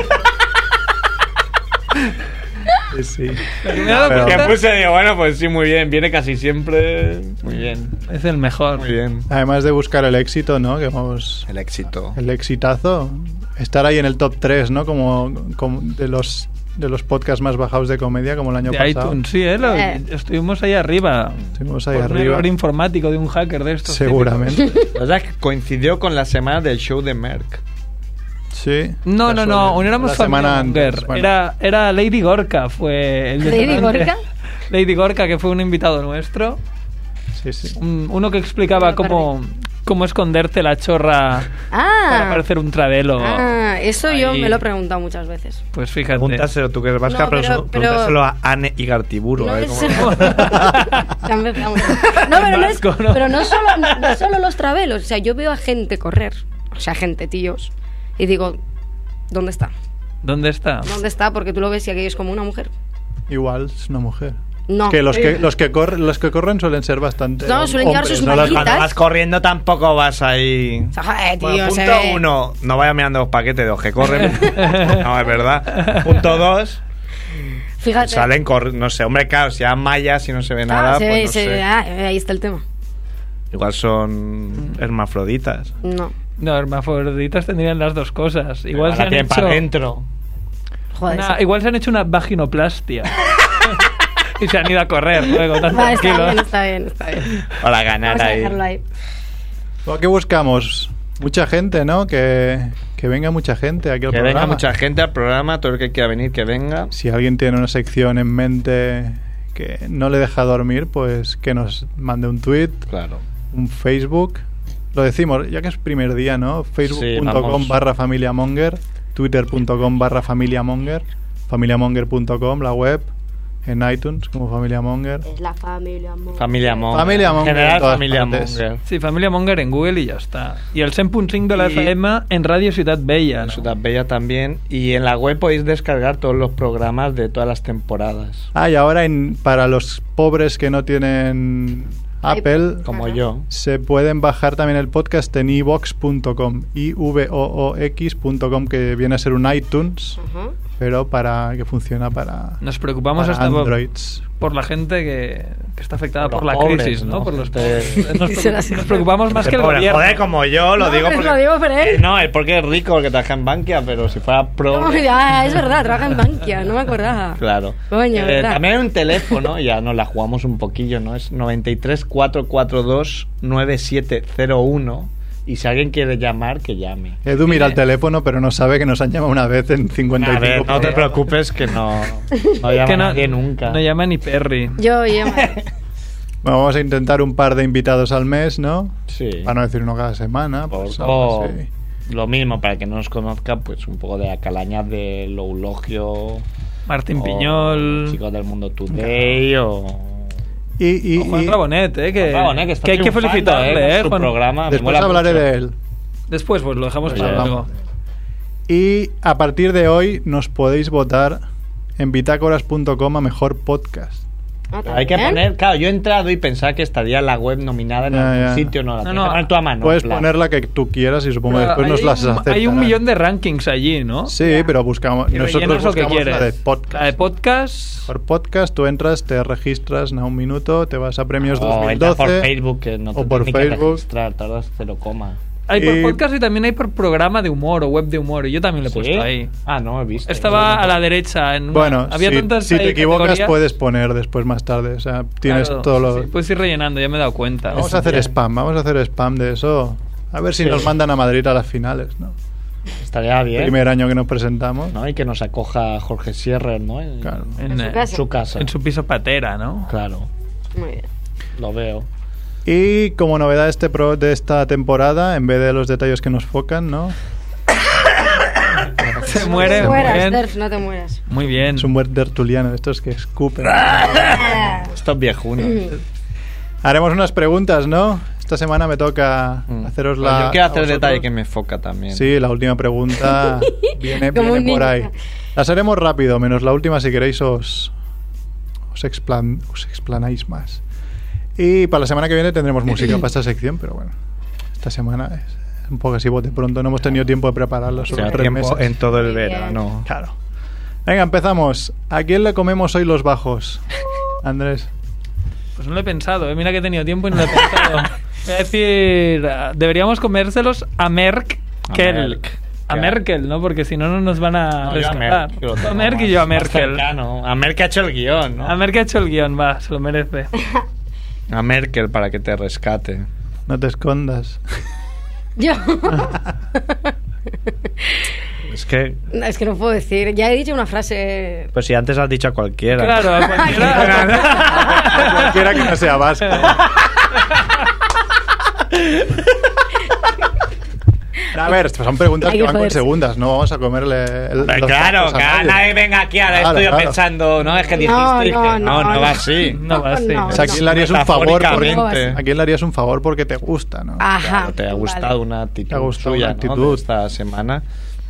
Sí, sí. Pero me he dado Pero- Que cuenta- puse, digo, bueno, pues sí, muy bien, viene casi siempre. Muy bien, Es el mejor. muy bien. Además de buscar el éxito, ¿no? Que hemos... El éxito. El exitazo. Estar ahí en el top tres, ¿no? Como, como de los de los podcasts más bajados de comedia, como el año De pasado. iTunes, sí, ¿eh? Lo- Eh. estuvimos ahí arriba. Estuvimos ahí Por un arriba. error informático de un hacker de estos. Seguramente. La verdad es que coincidió con la semana del show de Merck. Sí. No, no, no, aún éramos La semana Familia antes. Monger. Bueno. Era, era Lady Gorka, fue el ¿Lady detonante. Gorka? Lady Gorka, que fue un invitado nuestro. Sí, sí. Un- uno que explicaba Me lo cómo, cómo esconderte la chorra para Ah, parecer un travelo. ah, eso yo Ahí. me lo he preguntado muchas veces. Pues fíjate. Pregúntaselo tú que eres vasca, No, pero, pero- so- pero- pregúntaselo a Anne Igartiburu. No a ver es cómo- solo- Ya empezamos. No, pero no, es, Vasco, ¿no? pero no solo, no, no solo los travelos. O sea, yo veo a gente correr, o sea, gente, tíos, y digo, ¿dónde está? ¿Dónde está? ¿Dónde está? Porque tú lo ves y aquello es como una mujer. Igual es una mujer. No. Que los que los que corren los que corren suelen ser bastante No, suelen llevar hombres, sus no las- mallitas. Cuando vas corriendo tampoco vas ahí. O sea, joder, tío, Bueno, se punto ve. uno, no vaya mirando los paquetes de los que corren. No, es verdad. Punto dos, Fíjate. salen corriendo. No sé, hombre, claro, si hay mallas y no se ve Ah, nada, se pues ve, no se sé. ve. Ah, ahí está el tema. Igual son hermafroditas. No. No, hermafroditas tendrían las dos cosas. Igual se Ahora han tienen hecho para adentro. Joder. una- sí. igual se han hecho una vaginoplastia. Y se han ido a correr luego, tan Vale, está tranquilos. bien, está bien, está bien. Para ganar Vamos a ahí. dejarlo ahí. ¿Qué buscamos? Mucha gente, ¿no? Que, que venga mucha gente aquí al Que programa. venga mucha gente al programa, todo el que quiera venir, que venga. Si alguien tiene una sección en mente que no le deja dormir, pues que nos mande un tweet, Claro. un Facebook. Lo decimos, ya que es primer día, ¿no? Facebook.com vamos. barra familiamonger, Twitter.com barra familiamonger, familiamonger punto com, la web, en iTunes como Familia Monger. Es la familia Monger. Familia Monger. Familia Monger En general, en todas Familia partes. Monger. Sí, Familia Monger en Google y ya está. Y el cent punt cinc de la Y- F M en Radio Ciudad Bella. En ¿no? Ciudad Bella también. Y en la web podéis descargar todos los programas de todas las temporadas. Ah, y ahora en, para los pobres que no tienen Apple, Como Ajá. yo. se pueden bajar también el podcast en ivox punto com, i v o o x punto com, que viene a ser un iTunes, Ajá. pero para que funciona para, Nos preocupamos para hasta por, Androids. por la gente que, que está afectada Por por, la los pobres, crisis, ¿no? ¿no? Por los Gente- pobres. Nos, Será preocup- así. nos preocupamos más que el Pobre, gobierno. joder, como yo, lo No, digo pero porque... lo digo por él. Eh, no, es porque es rico, el que trabaja en Bankia, pero si fuera pro... No, ya, es verdad, trabaja en Bankia, no me acordaba. Claro. Coño, Eh, ¿verdad? también hay un teléfono, ya nos la jugamos un poquillo, ¿no? Es noventa y tres, cuatrocientos cuarenta y dos, noventa y siete cero uno. Y si alguien quiere llamar, que llame. Edu mira el teléfono, pero no sabe que nos han llamado una vez en cincuenta y A ver, cinco no te programas. preocupes que no, no llama que no, nadie nunca. no llama ni Perry. Yo, yo. Bueno, vamos a intentar un par de invitados al mes, ¿no? Sí. Para no decir uno cada semana. Pues, O algo así. lo mismo, para el que no nos conozca, pues un poco de la calaña de Loulogio. Martín o Piñol. Chicos del Mundo Today o... Y, y, O Juan y Rabonet, ¿eh? Que, Juan Rabonet, que está que hay que triunfando, felicitarle, ¿eh? ¿eh? Su Juan- programa. me después mola hablaré mucho. de él. Después, pues lo dejamos Pues para ya. luego. Y a partir de hoy nos podéis votar en bitácoras punto com a mejor podcast. Ah, Pero hay que ¿también? poner, claro, yo he entrado y pensaba que estaría la web nominada en Ya, algún ya. sitio, no la No, tienes no, que poner tú a mano. Puedes en plan. poner la que tú quieras y supongo que Pero después nos hay las un- aceptarán. Hay un millón de rankings allí, ¿no? Sí, pero buscamos. Y Nosotros rellenas lo que buscamos quieres. la de podcast. La de podcast. Por podcast, tú entras, te registras en un minuto, te vas a premios O entra por dos mil doce. Facebook, que no te o por tienes ni que Facebook. registrar, tardas cero coma. Hay por Y- podcast y también hay por programa de humor o web de humor. Y yo también lo he ¿Sí? puesto ahí. Ah, no, he visto. Estaba a la derecha. En una- Bueno, había si, tantas si te ahí equivocas categorías. puedes poner después más tarde. O sea, tienes Claro, todo lo... sí, puedes ir rellenando, ya me he dado cuenta. Vamos a hacer bien. spam, vamos a hacer spam de eso. A ver si Sí. nos mandan a Madrid a las finales, ¿no? Estaría bien. Primer año que nos presentamos. ¿No? Y que nos acoja Jorge Sierrer, ¿no? En, Claro. En, En su eh, casa. su casa. en su piso patera, ¿no? Claro, Muy bien. lo veo. Y como novedad de, este pro- de esta temporada, en vez de los detalles que nos focan, ¿no? Se No muere. te Muy mueras, bien. Derf, no te mueras. Muy bien. Es un buen tertuliano, estos que escupen. Estos viejunos. Haremos unas preguntas, ¿no? Esta semana me toca Mm. haceros Pues la... yo quiero a hacer vosotros. detalle que me foca también. Sí, la última pregunta viene, Como viene un por niño. ahí. Las haremos rápido, menos la última si queréis os, os, explan- os explanáis más. Y para la semana que viene tendremos música para esta sección, pero bueno, esta semana es un poco así bote pronto, no hemos tenido tiempo de prepararlo, O solo sea, tres tiempo meses. en todo el Muy bien. verano. Claro. Venga, empezamos. ¿A quién le comemos hoy los bajos? Andrés. Pues no lo he pensado, ¿eh? Mira que he tenido tiempo y no lo he pensado. Voy a decir, ah, deberíamos comérselos a Merkel. A Merck. A Merkel, ¿no? Porque si no, no nos van a No, yo a rescatar. Merck, que lo Tú a tengo Merck y más- yo a más Merkel. cercano. A Merck ha hecho el guión, ¿no? A Merkel ha hecho el guión, va, se lo merece. A Merkel para que te rescate. No te escondas. Yo. Es que, No, es que no puedo decir. Ya he dicho una frase. pues si antes has dicho a cualquiera. Claro, a cualquiera. Cualquiera que no sea vasco. A ver, son preguntas Hay que que van con joderse. segundas, no vamos a comerle el, Hombre, los claro, tacos a que nadie. nadie venga aquí al Claro, estudio claro. pensando, no, es que No, dijisteis no, que no, no, no, no. va así. No va así. No, O sea, ¿a quién le harías un favor? Porque, Metafóricamente. ¿a quién le harías un favor porque te gusta, no? Ajá. Claro, te ha vale. gustado una actitud Te ha gustado suya, una ¿no? actitud. de esta semana.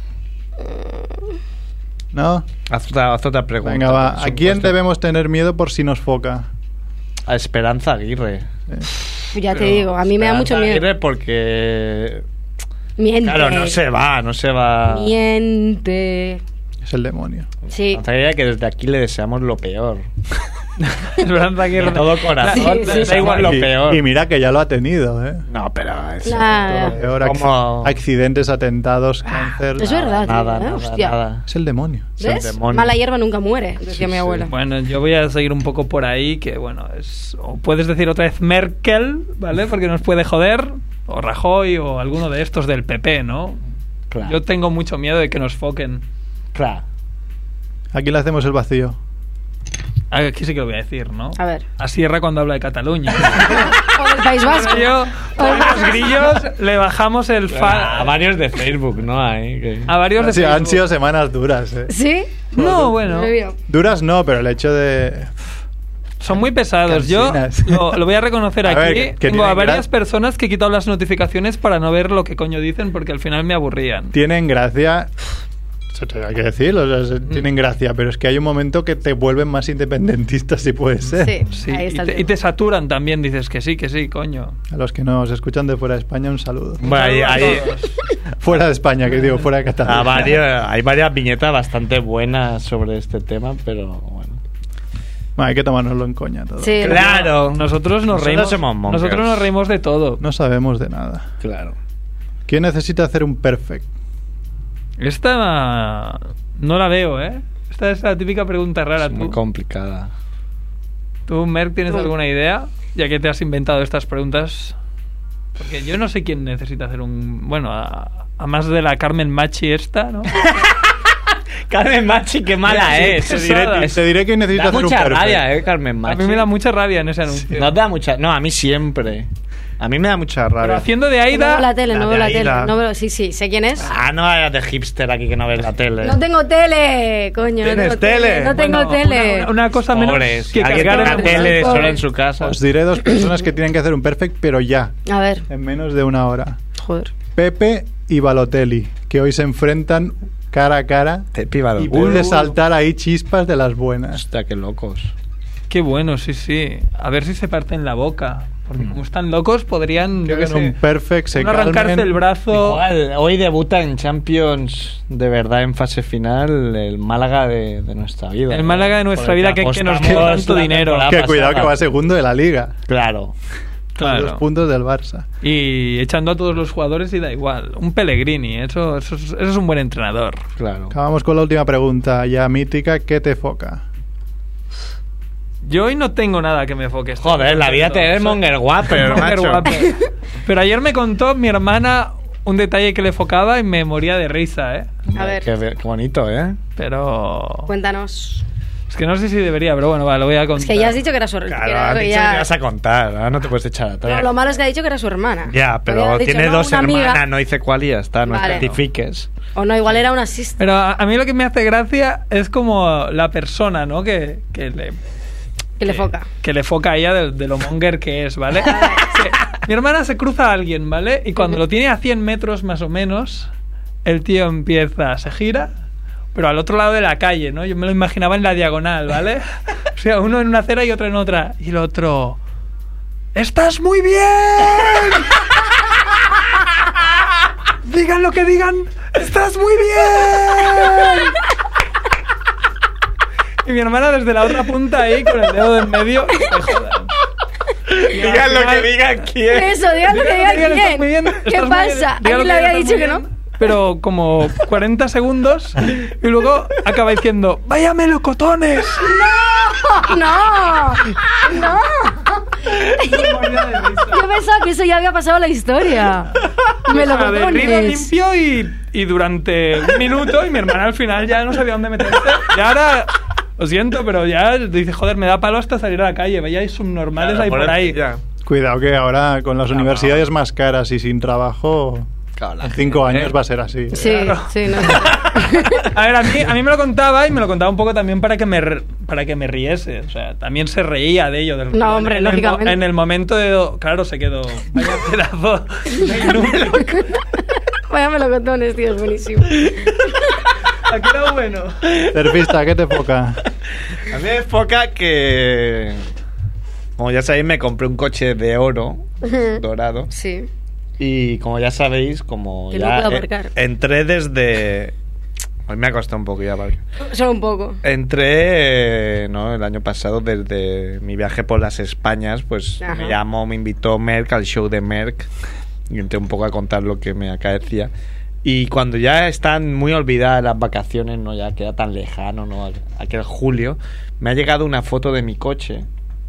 ¿No? Haz otra, haz otra pregunta. Venga, va. por ¿A quién supuesto. debemos tener miedo por si nos foca? A Esperanza Aguirre. Eh, Ya te digo, a mí me da mucho Esperanza miedo. Aguirre porque... Miente. Claro, no se va, no se va... Miente. Es el demonio. Sí. Esperanza Aguirre, que desde aquí le deseamos lo peor. Esperanza Aguirre. De todo corazón, Sí, le sí, deseamos sí. lo y, peor. y mira que ya lo ha tenido, ¿eh? No, pero eso... Nah. todo- Peor, ac- como- accidentes, atentados, cáncer. Es verdad, tío, Nada, ¿eh? nada, Hostia. nada. Es el demonio. Es el ¿Ves? demonio. Mala hierba nunca muere, decía mi sí. abuela. Bueno, yo voy a seguir un poco por ahí, que bueno, es... O puedes decir otra vez Merkel, ¿vale? Porque nos puede joder, o Rajoy, o alguno de estos del P P, ¿no? Claro. Yo tengo mucho miedo de que nos foquen. Claro. ¿A quién le hacemos el vacío? Aquí sí que lo voy a decir, ¿no? A ver. A Sierra cuando habla de Cataluña. O del País Vasco. Yo, con los grillos le bajamos el A fa... varios de Facebook, ¿no? Ahí, que- A varios de Sí, han Facebook. sido semanas duras, ¿eh? ¿Sí? No, bueno. Me vio. Duras no, pero el hecho de... Son muy pesados. Yo Cansinas. lo, lo voy a reconocer A aquí. ver, que- que Tengo a tienen varias gra- personas que he quitado las notificaciones para no ver lo que coño dicen porque al final me aburrían. Tienen gracia... Eso te- hay que decirlo, o sea, se- Mm. tienen gracia, pero es que hay un momento que te vuelven más independentistas si puede ser. Sí, Sí, ahí y está el te, tema. y te saturan también. Dices que sí, que sí, coño. A los que nos escuchan de fuera de España, un saludo. Bueno, hay, Saludos a hay- todos. Fuera de España, que digo, fuera de Cataluña. a varios- hay varias viñetas bastante buenas sobre este tema, pero bueno. Bueno, hay que tomárnoslo en coña todo. Sí. Claro. Nosotros nos Nosotros reímos. somos mongers. Nosotros nos reímos de todo. No sabemos de nada. Claro. ¿Quién necesita hacer un perfect? Esta no la veo, ¿eh? Esta es la típica pregunta rara. Es muy ¿Tú, complicada. ¿Tú, Merck, tienes Tú. alguna idea? Ya que te has inventado estas preguntas. Porque yo no sé quién necesita hacer un... Bueno, a, a más de la Carmen Machi esta, ¿no? Carmen Machi, qué mala Sí, es. te Te diré- diré, Te diré que necesita da hacer un mucha perfect. rabia, eh, Carmen A Machi. mí me da mucha rabia en ese anuncio. No da mucha... No, a mí siempre. A mí me da mucha rabia. Pero haciendo de No Aida... veo la tele, la no de veo la Aida. tele. No veo... Sí, sí, sé quién es. Ah, no vayas de hipster aquí que no ves la tele. No tengo tele, coño. no ¿Tienes tengo tele? No tengo Bueno, tele. Una, una cosa menos Pobres. que Alguien cargar tiene en una el- tele Pobre. sola en su casa. Os diré dos personas que tienen que hacer un perfect, pero ya, A ver, en menos de una hora. joder. Pepe y Balotelli, que hoy se enfrentan cara a cara Te piba y los puede huevos. saltar ahí chispas de las buenas. Hostia, qué locos. Qué bueno, sí, sí. A ver si se parten la boca. Porque como están locos, podrían, yo Creo que qué en sé, un perfect se uno arrancarse calmen. el brazo. Igual, hoy debuta en Champions de verdad en fase final el Málaga de, de nuestra vida. El Málaga de nuestra Por el vida que- que nos dio apostamos tanto la dinero. temporada Que cuidado pasada. que va segundo de la liga. Claro. Claro. Los puntos del Barça. Y echando a todos los jugadores y da igual. Un Pellegrini, eso, eso, es- eso es un buen entrenador. Claro. Acabamos con la última pregunta, ya mítica. ¿Qué te foca? Yo hoy no tengo nada que me enfoque. estoy Joder, la vida contento. te es Soy- monger guaper, Monger macho. guaper. Pero ayer me contó mi hermana un detalle que le focaba y me moría de risa, ¿eh? A ver. Qué, qué bonito, ¿eh? Pero... Cuéntanos. Es que no sé si debería, pero bueno, va, lo voy a contar. Es que ya has dicho que era su hermana. Claro, has dicho que te vas a contar. Ahora no te puedes echar atrás. No, lo malo es que ha dicho que era su hermana. Ya, pero Había dicho, tiene no, dos una amiga. hermanas, no dice cuál y ya está. No Vale. especifiques. O no, igual era una sister. Pero a, a mí lo que me hace gracia es como la persona, ¿no? Que, que le... Que le foca. Que le foca a ella de, de lo monger que es, ¿vale? Sí. Mi hermana se cruza a alguien, ¿vale? Y cuando lo tiene a cien metros más o menos, el tío empieza, se gira, pero al otro lado de la calle, ¿no? Yo me lo imaginaba en la diagonal, ¿vale? O sea, uno en una acera y otro en otra. Y el otro... ¡Estás muy bien! Digan lo que digan, ¡estás muy bien! Y mi hermana desde la otra punta ahí, con el dedo de en medio, se jodan. Digan lo que digan quién. Eso, digan lo que Digan, digan digan, estás muy bien, quién. ¿Qué estás muy bien. pasa? Digan lo ¿Alguien le que había estás dicho muy que no? bien. Pero como cuarenta segundos y luego acaba diciendo ¡vaya melocotones! ¡No! ¡No! ¡No! Yo pensaba que eso ya había pasado la historia. Me lo A ver, ruido contones. limpio y, y durante un minuto y mi hermana al final ya no sabía dónde meterse. Y ahora, lo siento, pero ya dice, joder, me da palo hasta salir a la calle. Vayáis subnormales Claro, ahí por ahí. ya. Cuidado que ahora con las universidades más caras y sin trabajo, Claro, la en cinco gente, años ¿eh? va a ser así. Sí, Claro. sí, no. A ver, a mí, a mí me lo contaba y me lo contaba un poco también para que me, r- para que me riese. O sea, también se reía de ello. Del, No, hombre, en el mo- lógicamente. En el momento de... Claro, se quedó... Vaya pedazo de inútil. Vaya melocotones, tío, es buenísimo. Aquí era bueno. Surfista, ¿qué te foca? A mí me enfoca que... Como ya sabéis, me compré un coche de oro, dorado. Sí. Y como ya sabéis, como Que no ya puedo eh, aparcar. entré desde... Hoy me ha costado un poco ya aparcar. Solo un poco. Entré eh, ¿no? el año pasado desde mi viaje por las Españas, pues Ajá. me llamó, me invitó Merck al show de Merck y entré un poco a contar lo que me acaecía. Y cuando ya están muy olvidadas las vacaciones, no ya queda tan lejano, no aquel julio, me ha llegado una foto de mi coche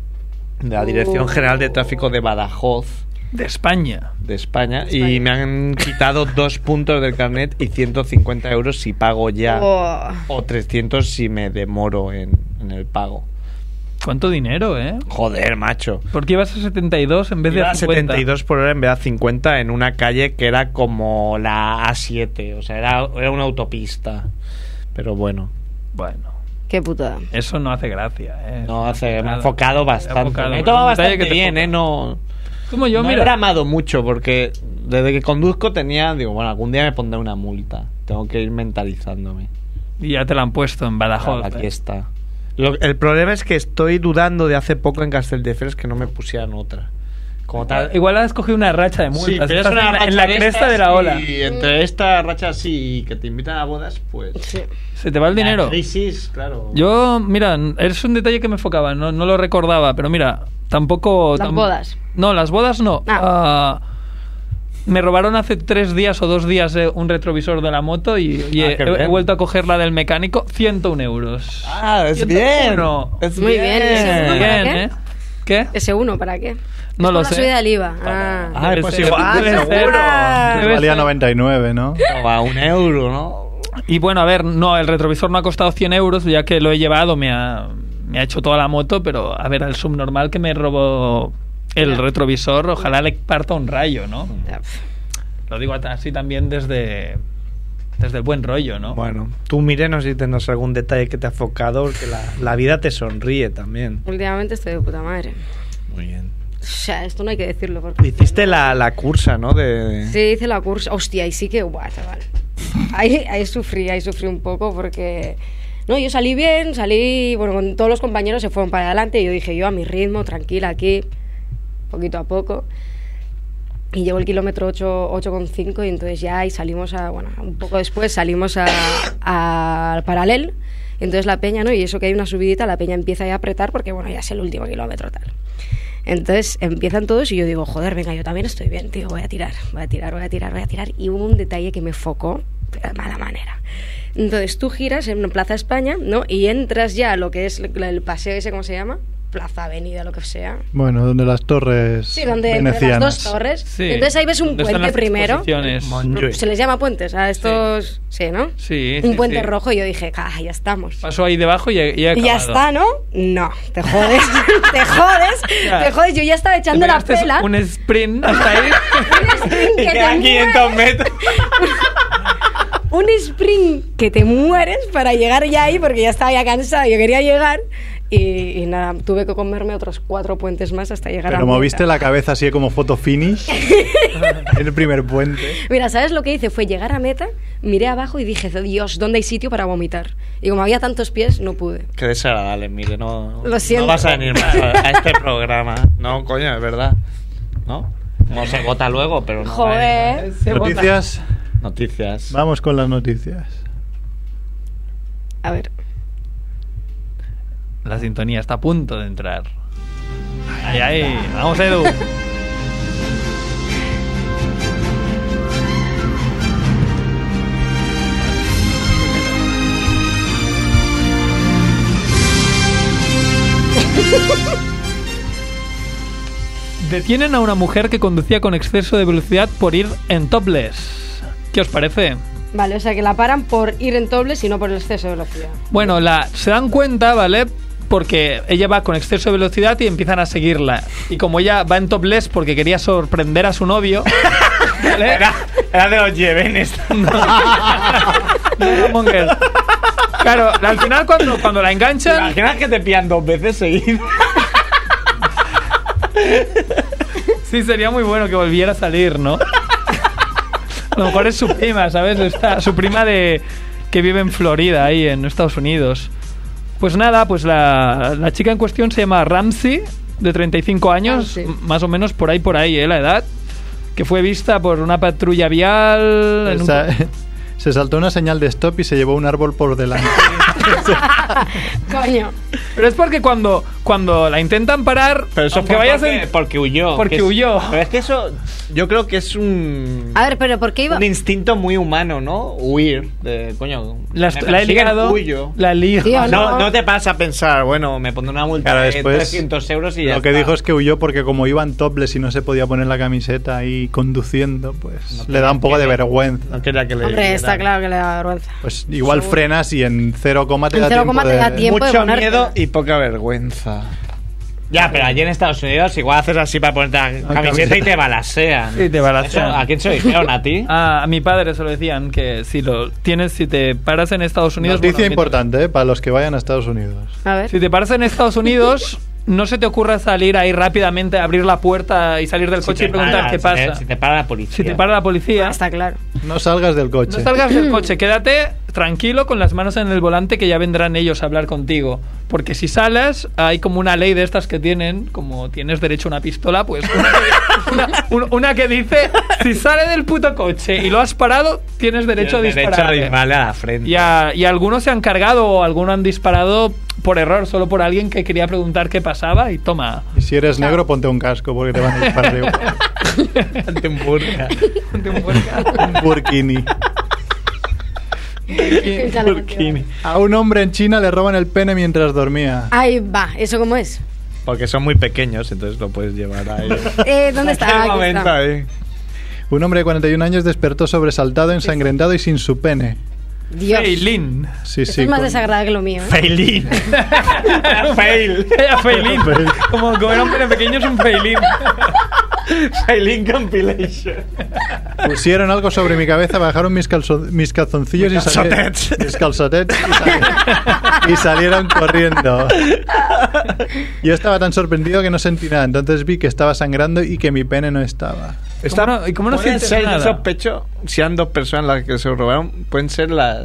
de la Dirección Oh. General de Tráfico de Badajoz, De España. de España, España. y me han quitado dos puntos del carnet y ciento cincuenta euros si pago ya Oh. o trescientos si me demoro en, en el pago. ¿Cuánto dinero, eh? Joder, macho. ¿Por qué ibas a setenta y dos en vez de Iba a a cincuenta? setenta y dos por hora en vez de a cincuenta en una calle que era como la A siete, o sea, era, era una autopista. Pero bueno, Bueno, Qué putada. eso no hace gracia, eh. no hace, me ha Nada. enfocado bastante. enfocado, Me he pero tomado es un detalle bastante que te bien, foca. ¿eh? No, Como yo, no he mira. bramado mucho porque desde que conduzco tenía, digo, bueno, algún día me pondré una multa. Tengo que ir mentalizándome. Y ya te la han puesto en Badajoz. Claro, aquí eh. está. Lo- el problema es que estoy dudando de hace poco en Castelldefels que no me pusieran otra. Como tal. Igual has cogido una racha de multas. Sí, pero es Estás una en, la- racha en la de cresta estas de la ola. Y entre esta racha así y que te invitan a bodas, pues. Sí. Se te va el dinero. La crisis, claro. Yo, mira, es un detalle que me enfocaba, no, no lo recordaba, pero mira, tampoco... Las tam- bodas. No, las bodas no. Ah. Ah, me robaron hace tres días o dos días eh, un retrovisor de la moto y, y Ah, he, qué he bien. vuelto a cogerla del mecánico, ciento uno euros. Ah, es ciento bien. uno. Es Muy bien, ¿ese es uno para Bien, qué? ¿eh? ¿Qué? ¿Ese uno para qué? No Es lo por sé. la subida del IVA. Ah. Ah, Debe pues ser, igual, debe ser. seguro. Debe Valía ser. noventa y nueve, ¿no? No, a un euro, ¿no? Y bueno, a ver, no, el retrovisor no ha costado cien euros, ya que lo he llevado, me ha, me ha hecho toda la moto, pero a ver, al subnormal que me robó el Ya. retrovisor, ojalá le parta un rayo, ¿no? Ya, pf. Lo digo así también desde, desde el buen rollo, ¿no? Bueno, tú mírenos si tienes algún detalle que te ha enfocado, porque la, la vida te sonríe también. Últimamente estoy de puta madre. Muy bien. O sea, esto no hay que decirlo. Porque... Hiciste la, la cursa, ¿no? De... Sí, hice la cursa. Hostia, y sí que guau, chaval. Ahí, ahí sufrí, ahí sufrí un poco porque No, yo salí bien, salí, bueno, con todos los compañeros se fueron para adelante y yo dije, yo a mi ritmo, tranquila aquí, poquito a poco. Y llegó el kilómetro ocho coma cinco y entonces ya y salimos a, bueno, un poco después salimos al paralel. Entonces la peña, ¿no? Y eso que hay una subidita, la peña empieza ya a apretar porque, bueno, ya es el último kilómetro tal. Entonces empiezan todos y yo digo, joder, venga, yo también estoy bien, tío, voy a tirar, voy a tirar, voy a tirar, voy a tirar. Y hubo un detalle que me focó de mala manera. Entonces tú giras en Plaza España, ¿no? Y entras ya a lo que es el paseo ese, ¿cómo se llama? Plaza Avenida, lo que sea. Bueno, donde las torres Sí, donde entre venecianas. las dos torres. Sí. Entonces ahí ves un ¿Dónde están puente las primero. exposiciones? Montjuïc. Se les llama puentes a estos... Sí, ¿no? Sí, Un sí, puente sí. rojo y yo dije, ah, ya estamos. Pasó ahí debajo y, y ha Y ya acabado. está, ¿no? No, te jodes, te jodes, Ya. te jodes. Yo ya estaba echando la Pegaste pela. un sprint hasta ahí. Un sprint que te Quedan quinientos mueres. metros. Un sprint que te mueres para llegar ya ahí porque ya estaba ya cansada, yo quería llegar y, y nada, tuve que comerme otros cuatro puentes más hasta llegar a Pero meta. moviste la cabeza así como foto finish en el primer puente. Mira, ¿sabes lo que hice? Fue llegar a meta, miré abajo y dije, Dios, ¿dónde hay sitio para vomitar? Y como había tantos pies, no pude. Qué desagradable, mire, no, Lo siento. no vas a venir más a, a este programa. No, coño, es verdad. ¿No? No se vota luego, pero no. Joder. Se vota. Noticias. Noticias. Vamos con las noticias. A ver. La sintonía está a punto de entrar. Ahí, ahí. Vamos, Edu. Detienen a una mujer que conducía con exceso de velocidad por ir en topless. ¿Qué os parece? Vale, o sea que la paran por ir en topless y no por el exceso de velocidad. Bueno, la, se dan cuenta, ¿vale? Porque ella va con exceso de velocidad y empiezan a seguirla. Y como ella va en topless porque quería sorprender a su novio, ¿vale? Era, era de los Yevenes. No, no, Monger. Claro, al final cuando, cuando la ¿Te enganchan... imaginas que te pillan dos veces seguidas? Sí, sería muy bueno que volviera a salir, ¿no? A lo mejor es su prima, ¿sabes? Está, su prima de que vive en Florida, ahí en Estados Unidos. Pues nada, pues la, la chica en cuestión se llama Ramsey, de treinta y cinco años, Ramsey. m- más o menos por ahí, por ahí, ¿eh? La edad. Que fue vista por una patrulla vial... en un- Esa- se saltó una señal de stop y se llevó un árbol por delante. Coño. Pero es porque cuando, cuando la intentan parar, Pero eso aunque fue vayas porque, en- porque huyó. Porque que es- huyó. Pero es que eso, yo creo que es un, A ver, pero ¿por qué iba...? un instinto muy humano, ¿no? Huir. De, coño, La, me est- la he persiguen, liado. huyo. La lío. Tío, No, no. no te pasa a pensar, bueno, me pondré una multa Claro, de después trescientos euros y ya Lo que está. dijo es que huyó porque como iba en topless y no se podía poner la camiseta ahí conduciendo, pues No le da un poco quería de que- vergüenza. No quería que le Hombre, dieran. está claro que le da vergüenza. Pues igual Seguro. frenas y en cero coma te En da cero tiempo coma te de... da tiempo. de Mucho ponértela. miedo y poca vergüenza. Ya, pero allí en Estados Unidos igual haces así para ponerte la camiseta, camiseta. y te balasean. Sí, te balacean. Eso, ¿a quién se lo dijeron? ¿A ti? A, a mi padre se lo decían que si lo tienes, si te paras en Estados Unidos. Noticia bueno, importante, ¿eh? Para los que vayan a Estados Unidos. A ver. Si te paras en Estados Unidos, no se te ocurra salir ahí rápidamente, abrir la puerta y salir del Si coche te y preguntar para- qué si pasa. te- Si te para la policía. Si te para la policía, Está claro. No salgas del coche. no salgas del coche, quédate tranquilo con las manos en el volante que ya vendrán ellos a hablar contigo. Porque si sales, hay como una ley de estas que tienen, como tienes derecho a una pistola, pues una que, una- un- una que dice, si sale del puto coche y lo has parado, tienes derecho a Tienes derecho a disparar. dispararle a la frente. Y, a- y algunos se han cargado o algunos han disparado por error, solo por alguien que quería preguntar qué pasaba y toma. Y si eres negro, ponte un casco porque te van a disparar igual. Ante un burka. Un burkini. Burkini. A un hombre en China le roban el pene mientras dormía. Ahí va, ¿eso cómo es? Porque son muy pequeños, entonces lo puedes llevar ahí. Eh, ¿Dónde está? Aquel Aquí momento está. ahí. Un hombre de cuarenta y un años despertó sobresaltado, ensangrentado y sin su pene. Dios. Feilín. Sí, Esto sí. es más con- desagradable que lo mío. ¿eh? Feilín. Fail. Era Feilín. Como, como era un pene pequeño, es un Feilín. Feilín Compilation. Pusieron algo sobre mi cabeza, bajaron mis, calzo- mis calzoncillos Mis y salieron. calzotets. Mis calzotets y, sali- y salieron corriendo. Yo estaba tan sorprendido que no sentí nada. Entonces vi que estaba sangrando y que mi pene no estaba. ¿Cómo no- y cómo no pueden sientes ser, nada? yo sospecho, si eran dos personas las que se lo robaron, pueden ser la-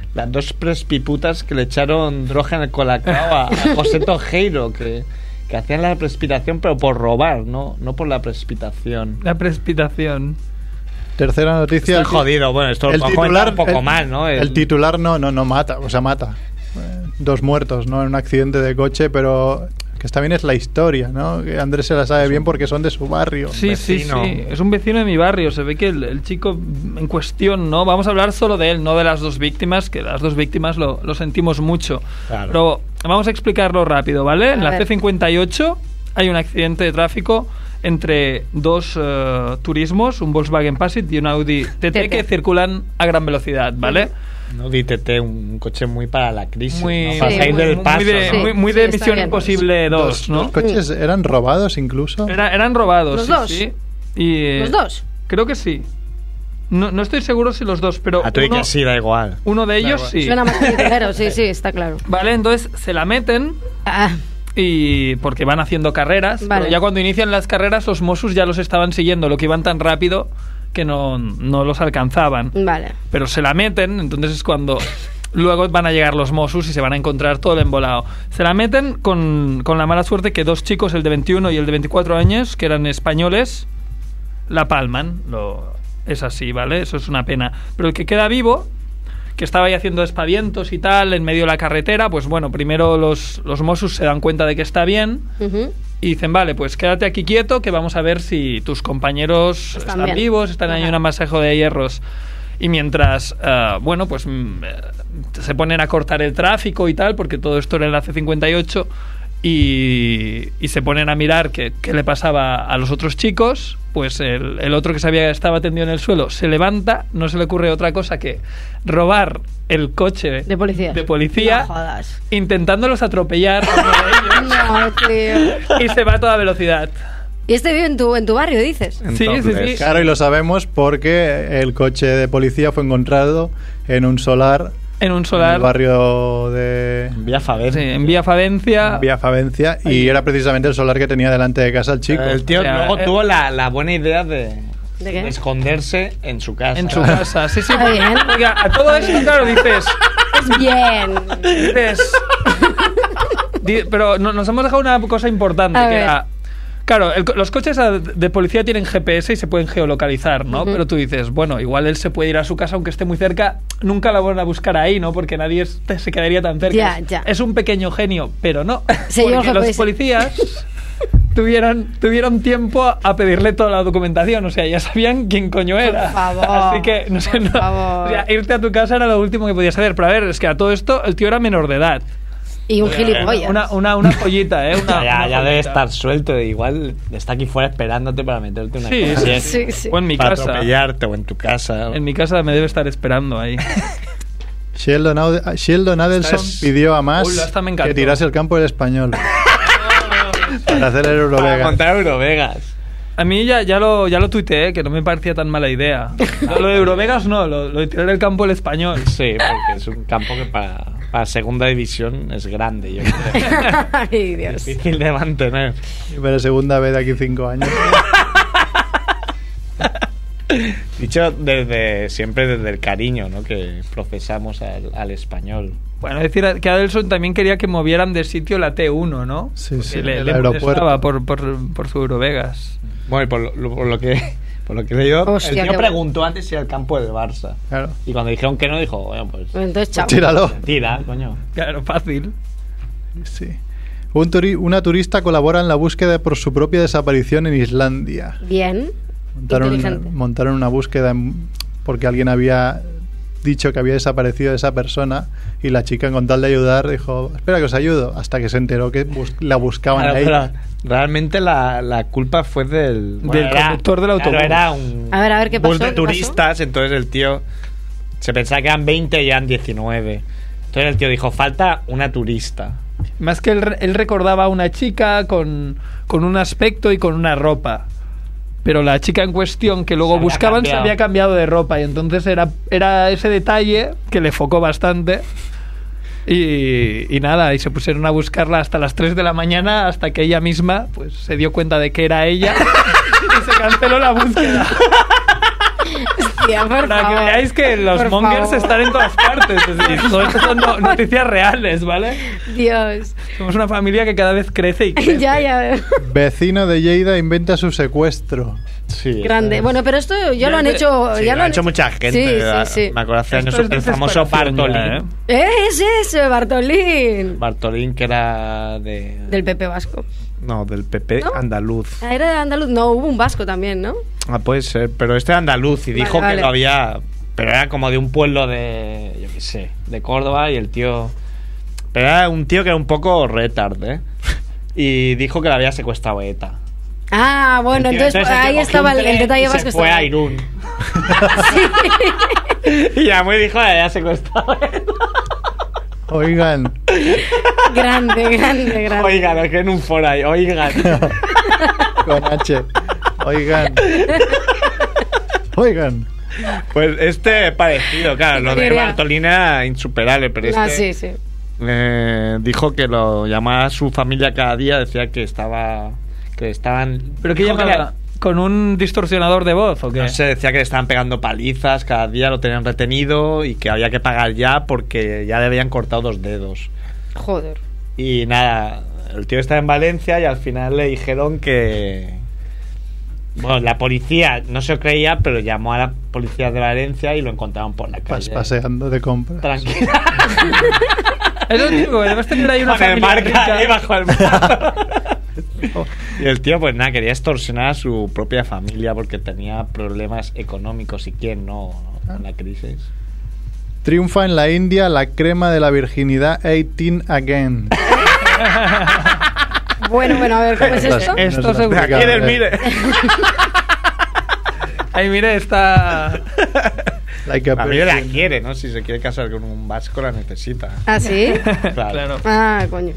las dos prespiputas que le echaron droga en el colacao a, a José Tojeiro, que, que hacían la precipitación, pero por robar, no, no por la precipitación. La precipitación. Tercera noticia. Estoy jodido, bueno, esto el lo titular un poco el, mal, ¿no? El, el titular no, no, no mata, o sea, mata. Eh, dos muertos, ¿no? En un accidente de coche, pero que está bien es la historia, ¿no? Que Andrés se la sabe bien porque son de su barrio. Sí, vecino. sí, sí. Es un vecino de mi barrio. Se ve que el, el chico en cuestión, ¿no? Vamos a hablar solo de él, no de las dos víctimas, que las dos víctimas lo, lo sentimos mucho. Claro. Pero vamos a explicarlo rápido, ¿vale? En A la ver. C cincuenta y ocho hay un accidente de tráfico entre dos uh, turismos, un Volkswagen Passat y un Audi T T, T T. que circulan a gran velocidad, ¿vale? No, D T T, un coche muy para la crisis, Muy, ¿no? Para Sí, salir muy- del muy paso, de, ¿no? muy, muy Sí, de está Misión bien. Imposible dos, ¿no? Los coches eran robados incluso. Era- eran robados, ¿Los sí, dos? sí. Y, eh, ¿Los dos? Creo que sí. No, no estoy seguro si los dos, pero A tu y uno, que sí, da igual. uno de ellos igual. sí. Suena más ligero, sí, sí, está claro. Vale, entonces se la meten Ah, y porque van haciendo carreras, Vale. pero ya cuando inician las carreras los Mossos ya los estaban siguiendo, lo que iban tan rápido que no, no los alcanzaban. vale. Pero se la meten, entonces es cuando luego van a llegar los Mossos y se van a encontrar todo el embolado. Se la meten con, con la mala suerte que dos chicos, el de veintiuno y el de veinticuatro años, que eran españoles, la palman. Lo, es así, ¿vale? Eso es una pena. Pero el que queda vivo, que estaba ahí haciendo espavientos y tal, en medio de la carretera, pues bueno, primero los, los Mossos se dan cuenta de que está bien Ujú. y dicen, vale, pues quédate aquí quieto que vamos a ver si tus compañeros Están están, bien. vivos, están ahí en Ajá. un masajo de hierros. Y mientras, eh, bueno, pues mm, eh, se ponen a cortar el tráfico y tal, porque todo esto era en la C cincuenta y ocho, y, y se ponen a mirar qué, qué le pasaba a los otros chicos, pues el, el otro que sabía que estaba tendido en el suelo se levanta, no se le ocurre otra cosa que robar el coche De policía. de policía, No jodas. intentándolos atropellar a uno de ellos, No, tío. y se va a toda velocidad. ¿Y este vive en tu, en tu barrio, dices? Sí, sí, sí. Claro, y lo sabemos porque el coche de policía fue encontrado en un solar En un en solar, el barrio de Vía Faber. sí, en Vía Favencia. Vía Favencia y era precisamente el solar que tenía delante de casa el chico. El tío O sea, luego eh, tuvo la, la buena idea de, ¿De qué? esconderse en su casa. En su casa, sí, sí. Está bien. Oiga, a todo esto, claro, dices, Es bien. dices, di- pero no- nos hemos dejado una cosa importante, A que ver. era, claro, el co- los coches a- de policía tienen G P S y se pueden geolocalizar, ¿no? Ujú. Pero tú dices, bueno, igual él se puede ir a su casa aunque esté muy cerca, nunca la van a buscar ahí, ¿no? Porque nadie es- se quedaría tan cerca. Ya, es, ya. es un pequeño genio, pero no. Se lleva el porque G P S. los policías tuvieron, tuvieron tiempo a, a pedirle toda la documentación, o sea, ya sabían quién coño era. Por favor, Así que, no sé, por no, favor. o sea, irte a tu casa era lo último que podías hacer. Pero a ver, es que a todo esto el tío era menor de edad. Y un gilipollas. Una, una, una joyita, ¿eh? Una, ya una ya debe joyita. estar suelto. Igual está aquí fuera esperándote para meterte una Sí, cosa. sí, Sí, sí. O en mi Para casa. atropellarte o en tu casa. En mi casa me debe estar esperando ahí. Sheldon, Aude- Sheldon Adelson Esta es- pidió a más Uy, esta me encantó. que tirase el campo del español para hacer el Para Eurovegas. montar Eurovegas. A mí ya, ya, lo, ya lo tuiteé, que no me parecía tan mala idea. Lo, lo de Eurovegas no, lo, lo de tirar el campo el español. Sí, porque es un campo que para, para segunda división es grande, yo creo. Ay, Dios. Difícil de mantener. Pero segunda vez de aquí cinco años. Dicho desde siempre desde el cariño, ¿no? Que profesamos al, al español. Bueno, decir que Adelson también quería que movieran de sitio la T uno, ¿no? Sí, Porque sí, le, el le aeropuerto. molestaba por, por, por su Eurovegas. Bueno, y por lo, lo- por lo que por lo que leí yo, Hostia, el qué tío bueno. preguntó antes si era el campo del Barça. Claro. Y cuando dijeron que no, dijo, bueno, pues Entonces, chao. Tíralo. tira, coño. Claro, fácil. Sí. Un turi- una turista colabora en la búsqueda por su propia desaparición en Islandia. Bien. Montaron, Inteligente. montaron una búsqueda en- porque alguien había dicho que había desaparecido esa persona y la chica, con tal de ayudar, dijo, espera que os ayudo, hasta que se enteró que bus- la buscaban Claro, ahí. pero realmente la, la culpa fue del, Del conductor del autobús. Claro, era un A ver, a ver, ¿qué bus pasó? de ¿Qué pasó? turistas, entonces el tío se pensaba que eran veinte y eran diecinueve. Entonces el tío dijo, falta una turista. Más que él, él recordaba a una chica con, con un aspecto y con una ropa. Pero la chica en cuestión que luego Se había buscaban cambiado. se había cambiado de ropa y entonces era, era ese detalle que le focó bastante. Y, y nada, y se pusieron a buscarla hasta las tres de la mañana hasta que ella misma pues se dio cuenta de que era ella y se canceló la búsqueda. Tía, por Para que favor. veáis que los Por mongers favor. están en todas partes. Es decir, todo esto son no- noticias reales, ¿vale? Dios. Somos una familia que cada vez crece y crece. ya, ya. Vecino de Lleida inventa su secuestro. Sí, Grande. está- Bueno, pero esto ya Ya lo han de- hecho. Sí, ya lo ha hecho mucha gente. Sí, ¿verdad? sí, sí. Me acuerdo hace Esto años es el famoso desesperación ya, Bartolín. ¿eh? Eh, es ese, Bartolín. Bartolín, que era de. Del P P vasco. No, del P P ¿No? andaluz. Ah, era de andaluz. No, hubo un vasco también, ¿no? Ah, puede ser, pero este era andaluz y Vale, dijo vale. que lo había. Pero era como de un pueblo de. Yo qué sé, de Córdoba y el tío. Pero era un tío que era un poco retard, ¿eh? Y dijo que lo había secuestrado ETA. Ah, bueno, El tío, entonces, el ahí tío estaba cogió el, un el tren detalle y vasco. se fue estaba a ahí. Irún. Y llamó y dijo que había secuestrado ETA. Oigan, Grande, grande, grande. Oigan, es que en un foro ahí, oigan. con H. Oigan. Oigan. Pues este parecido, claro, lo de Diría. Bartolín era insuperable, pero este Ah, sí, sí. eh, dijo que lo llamaba a su familia cada día, decía que estaba que estaban ¿Pero qué dijo que llamaba? ¿Con un distorsionador de voz o le- qué? no sé, decía que le estaban pegando palizas, cada día lo tenían retenido y que había que pagar ya porque ya le habían cortado dos dedos. Joder. Y nada, el tío estaba en Valencia y al final le dijeron que... Bueno, la policía no se lo creía, pero llamó a la policía de Valencia y lo encontraron por la Vas calle. paseando de compras. Tranquila. Es lo único, debes tener ahí una Con el familia marca rica. ahí bajo el brazo. Y el tío, pues nada, quería extorsionar a su propia familia porque tenía problemas económicos. ¿Y quién no? ¿no? Con la crisis. Triunfa en la India la crema de la virginidad eighteen again. Bueno, bueno, a ver, ¿cómo es esto? Nos Esto lo seguro. explica, Aquí eres, eh. mire. Ahí, mire, está... Like a A mí la virgin. quiere, ¿no? Si se quiere casar con un vasco, la necesita. ¿Ah, sí? Claro. Claro. Ah, coño.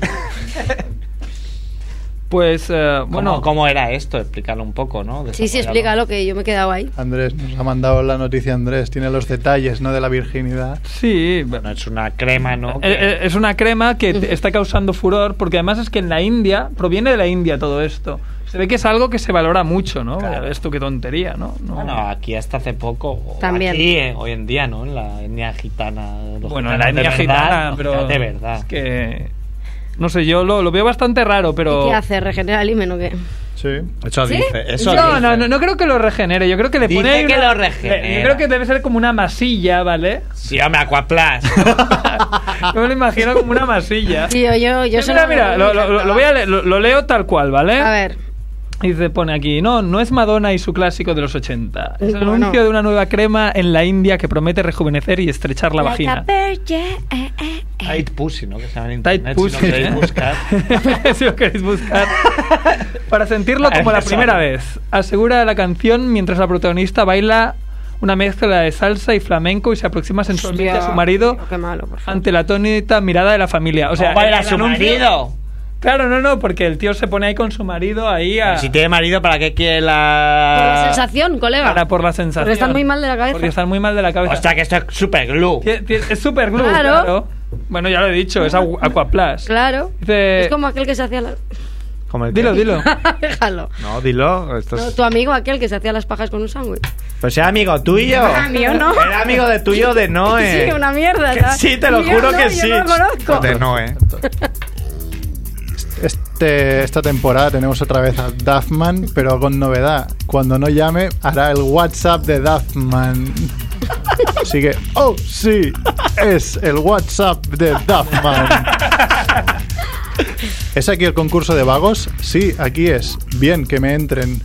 Pues, eh, ¿Cómo, bueno... ¿Cómo era esto? Explícalo un poco, ¿no? Sí, sí, Desarrollalo. explícalo, que yo me he quedado ahí. Andrés, nos ha mandado la noticia Andrés. Tiene los detalles, ¿no? De la virginidad. Sí, Bueno, es una crema, ¿no? Eh, eh, es una crema que te- está causando furor porque además es que en la India, proviene de la India todo esto. Se ve que es algo que se valora mucho, ¿no? Claro. Esto qué tontería, ¿no? No. Bueno, aquí hasta hace poco. o También. Aquí, eh, hoy en día, ¿no? En la etnia gitana. los Bueno, en gitanos la de etnia verdad, gitana, los pero gitanos de verdad. es que no sé, yo lo, lo veo bastante raro, pero ¿Y qué hace? ¿Regenera el himen o qué? Sí. Eso ¿Sí? dice. Eso no, dice. no, no, no creo que lo regenere. Yo creo que le Dice pone ahí que una- lo regenera. le- Yo creo que debe ser como una masilla, ¿vale? Sí, hombre, Aquaplas. Yo me lo imagino como una masilla. Tío, yo, yo Mira, solo- mira, lo, lo- lo voy a le- lo- lo leo tal cual, ¿vale? A ver. Y se pone aquí, no, no es Madonna y su clásico de los ochenta. Es el Bueno. anuncio de una nueva crema en la India que promete rejuvenecer y estrechar la Like a vagina. virgin, eh, eh, eh. Tight Pussy, ¿no? Que se llama en Tight internet. pussy. Si lo queréis buscar. Si lo queréis buscar. Para sentirlo como la Eso. primera vez. Asegura la canción mientras la protagonista baila una mezcla de salsa y flamenco y se aproxima sensualmente Hostia, a su marido tío, qué malo, por favor. ante la atónita mirada de la familia. O sea, ¿Cómo baila el su anuncio- marido? Claro, no, no, porque el tío se pone ahí con su marido ahí a... Si tiene marido, ¿para qué quiere Por la...? la sensación, colega. Para por la sensación. Porque están muy mal de la cabeza. Porque están muy mal de la cabeza. Hostia, que esto es super glue. Tie- tie- Es super glue, Claro. claro. Bueno, ya lo he dicho, es Aqu- Aquaplast. Claro. Dice- Es como aquel que se hacía la... Como el Dilo, que- dilo. Déjalo. No, dilo. Esto No, es... tu amigo aquel que se hacía las pajas con un sándwich. Pues era amigo tuyo. Ah, mío no. Era amigo de tuyo de Noé. Sí, una mierda. Que ¿sabes? sí, te lo Mío juro no, que yo sí. no lo conozco. De Noé. Este, esta temporada tenemos otra vez a Duffman, pero con novedad. Cuando no llame, hará el WhatsApp de Duffman. Así que, oh, sí, es el WhatsApp de Duffman. ¿Es aquí el concurso de vagos? Sí, aquí es. Bien, que me entren.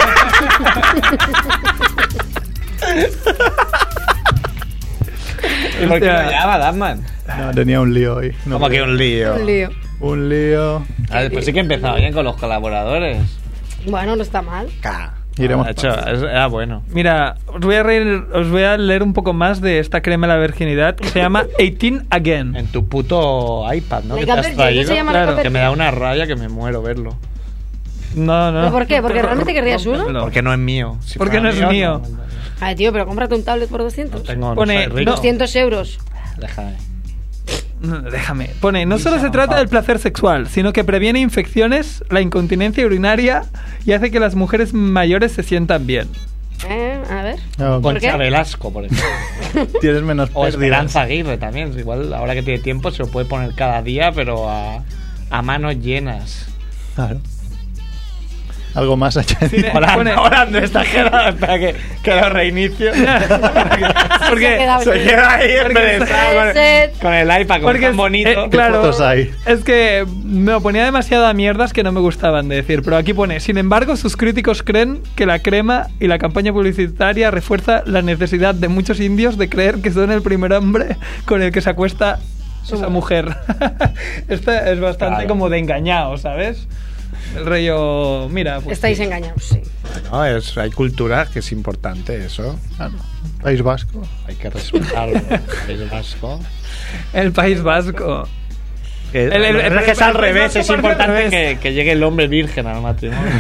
¿Y por qué Hostia. lo llama, Batman? No, tenía un lío hoy. No Como puedo. que un lío. Un lío. Un lío. A ver, pues sí que he empezado bien con los colaboradores. Bueno, no está mal. Ca. Iremos De hecho, es- era bueno. Mira, os voy, a reír- os voy a leer un poco más de esta crema de la virginidad que se llama eighteen Again. En tu puto iPad, ¿no? Like Que te a has virgin, ¿no traído. se llama Claro. like a Que me virgin? da una rabia que me muero verlo. No, no. ¿Pero por qué? ¿Porque realmente querrías uno? Rómpelo. Porque no es mío. Si Porque fuera no es mío. no- Ay, tío, pero cómprate un tablet por doscientos. No tengo, no Pone- soy rico. doscientos euros. Déjame. No, déjame. Pone, no solo se trata del placer sexual, sino que previene infecciones, la incontinencia urinaria y hace que las mujeres mayores se sientan bien. Eh, a ver. ver. No, ¿Por Concha qué? Velasco, por ejemplo. tienes menos O pérdidas. Esperanza Aguirre también. Igual, ahora que tiene tiempo, se lo puede poner cada día, pero a, a manos llenas. Claro. Algo más añadido. Hola, Pone- hola, ¿dónde está Gerard? Espera que, que lo reinicio. Porque Se queda- Se queda ahí embelesado con, Reset. con el iPad, como Porque tan es- bonito. eh, claro, fotos hay? es que me ponía demasiado a mierdas que no me gustaban de decir, pero aquí pone, sin embargo, sus críticos creen que la crema y la campaña publicitaria refuerza la necesidad de muchos indios de creer que son el primer hombre con el que se acuesta esa mujer. Esta es bastante Claro. como de engañado, ¿sabes? El rollo, mira, pues Estáis engañados, sí. No, es, hay cultura que es importante eso. Claro. País Vasco. Hay que respetarlo. País Vasco. el País Vasco. Que, El- el- es que es al el- revés, el- es el- importante al revés. que, que llegue el hombre virgen al matrimonio.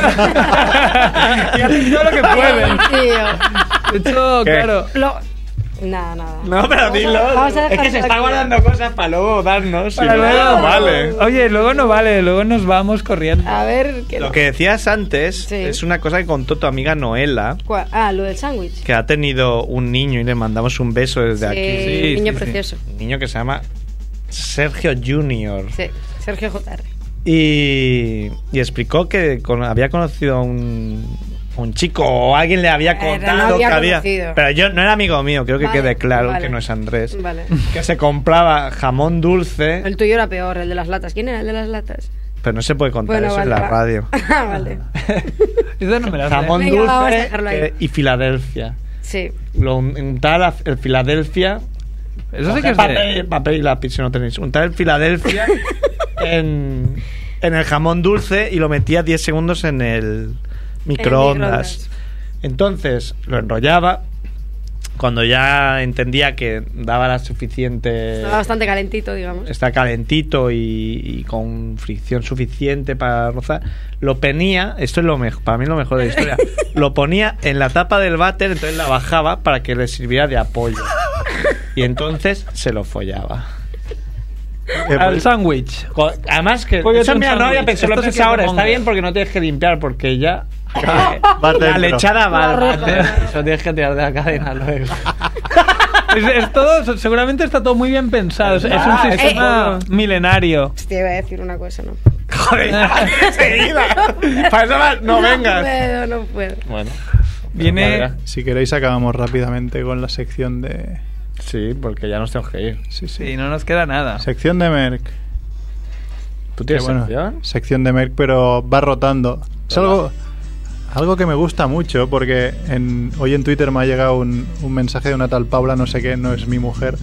Y hacen todo lo que pueden. Tío. De hecho, ¿Qué? claro. Lo... Nada, nada. No, pero Vamos a- dilo. vamos a Es que se dejarlo está aquí. guardando cosas para luego darnos. Para si no, luego- no vale. Oye, luego no vale, luego nos vamos corriendo. A ver, ¿qué Lo que decías antes Sí. es una cosa que contó tu amiga Noela, ¿Cuál? Ah, lo del sándwich. que ha tenido un niño y le mandamos un beso desde aquí. Sí, niño sí, sí. precioso. Un niño que se llama Sergio Junior. Sí, Sergio J R. Y, y explicó que con- había conocido a un, un chico o alguien le había Pero no contado había que había. conocido. Pero yo no era amigo mío, creo que Vale, quede claro vale. que no es Andrés. Vale. Que se compraba jamón dulce, El tuyo era peor, el de las latas. ¿Quién era el de las latas? pero no se puede contar Bueno, eso vale, en la va. radio. Ah, vale. Eso no me la sé. Jamón Venga, vamos a dulce dejarlo ahí. eh, y Filadelfia. Sí. Lo un- untar la- el Filadelfia. Eso sí Coger que es papel, de... papel y lápiz si no tenéis. Untar el Filadelfia en, en el jamón dulce y lo metía diez segundos en el microondas. microondas. Entonces lo enrollaba. Cuando ya entendía que daba la suficiente. Estaba bastante calentito, digamos. Está calentito y, y con fricción suficiente para rozar. Lo ponía, esto es lo mejor, para mí lo mejor de la historia. Lo ponía en la tapa del váter, entonces la bajaba para que le sirviera de apoyo. Y entonces se lo follaba. Eh, Al pues, sándwich. Co- Además que Oye, eso es un mira, no había sándwich. pensado, lo Esto sí pensé que es ahora, de está monger. bien porque no tienes que limpiar porque ya eh, Va la dentro. lechada va al La roja. váter. Eso tienes que tirar de la cadena luego. Es, es todo, seguramente está todo muy bien pensado. Es, es un Ah, sistema milenario. Hostia, iba a decir una cosa, ¿no? Joder, enseguida. Para eso va- no No vengas. puedo, no puedo. Bueno, Viene... si queréis acabamos rápidamente con la sección de... sí, porque ya nos tenemos que ir. Sí, sí. Sí, no nos queda nada. Sección de Merck. ¿Tú tienes Que bueno, sección? sección de Merck, pero va rotando. Es algo, algo que me gusta mucho porque en, hoy en Twitter me ha llegado un, un mensaje de una tal Paula, no sé qué, no es mi mujer.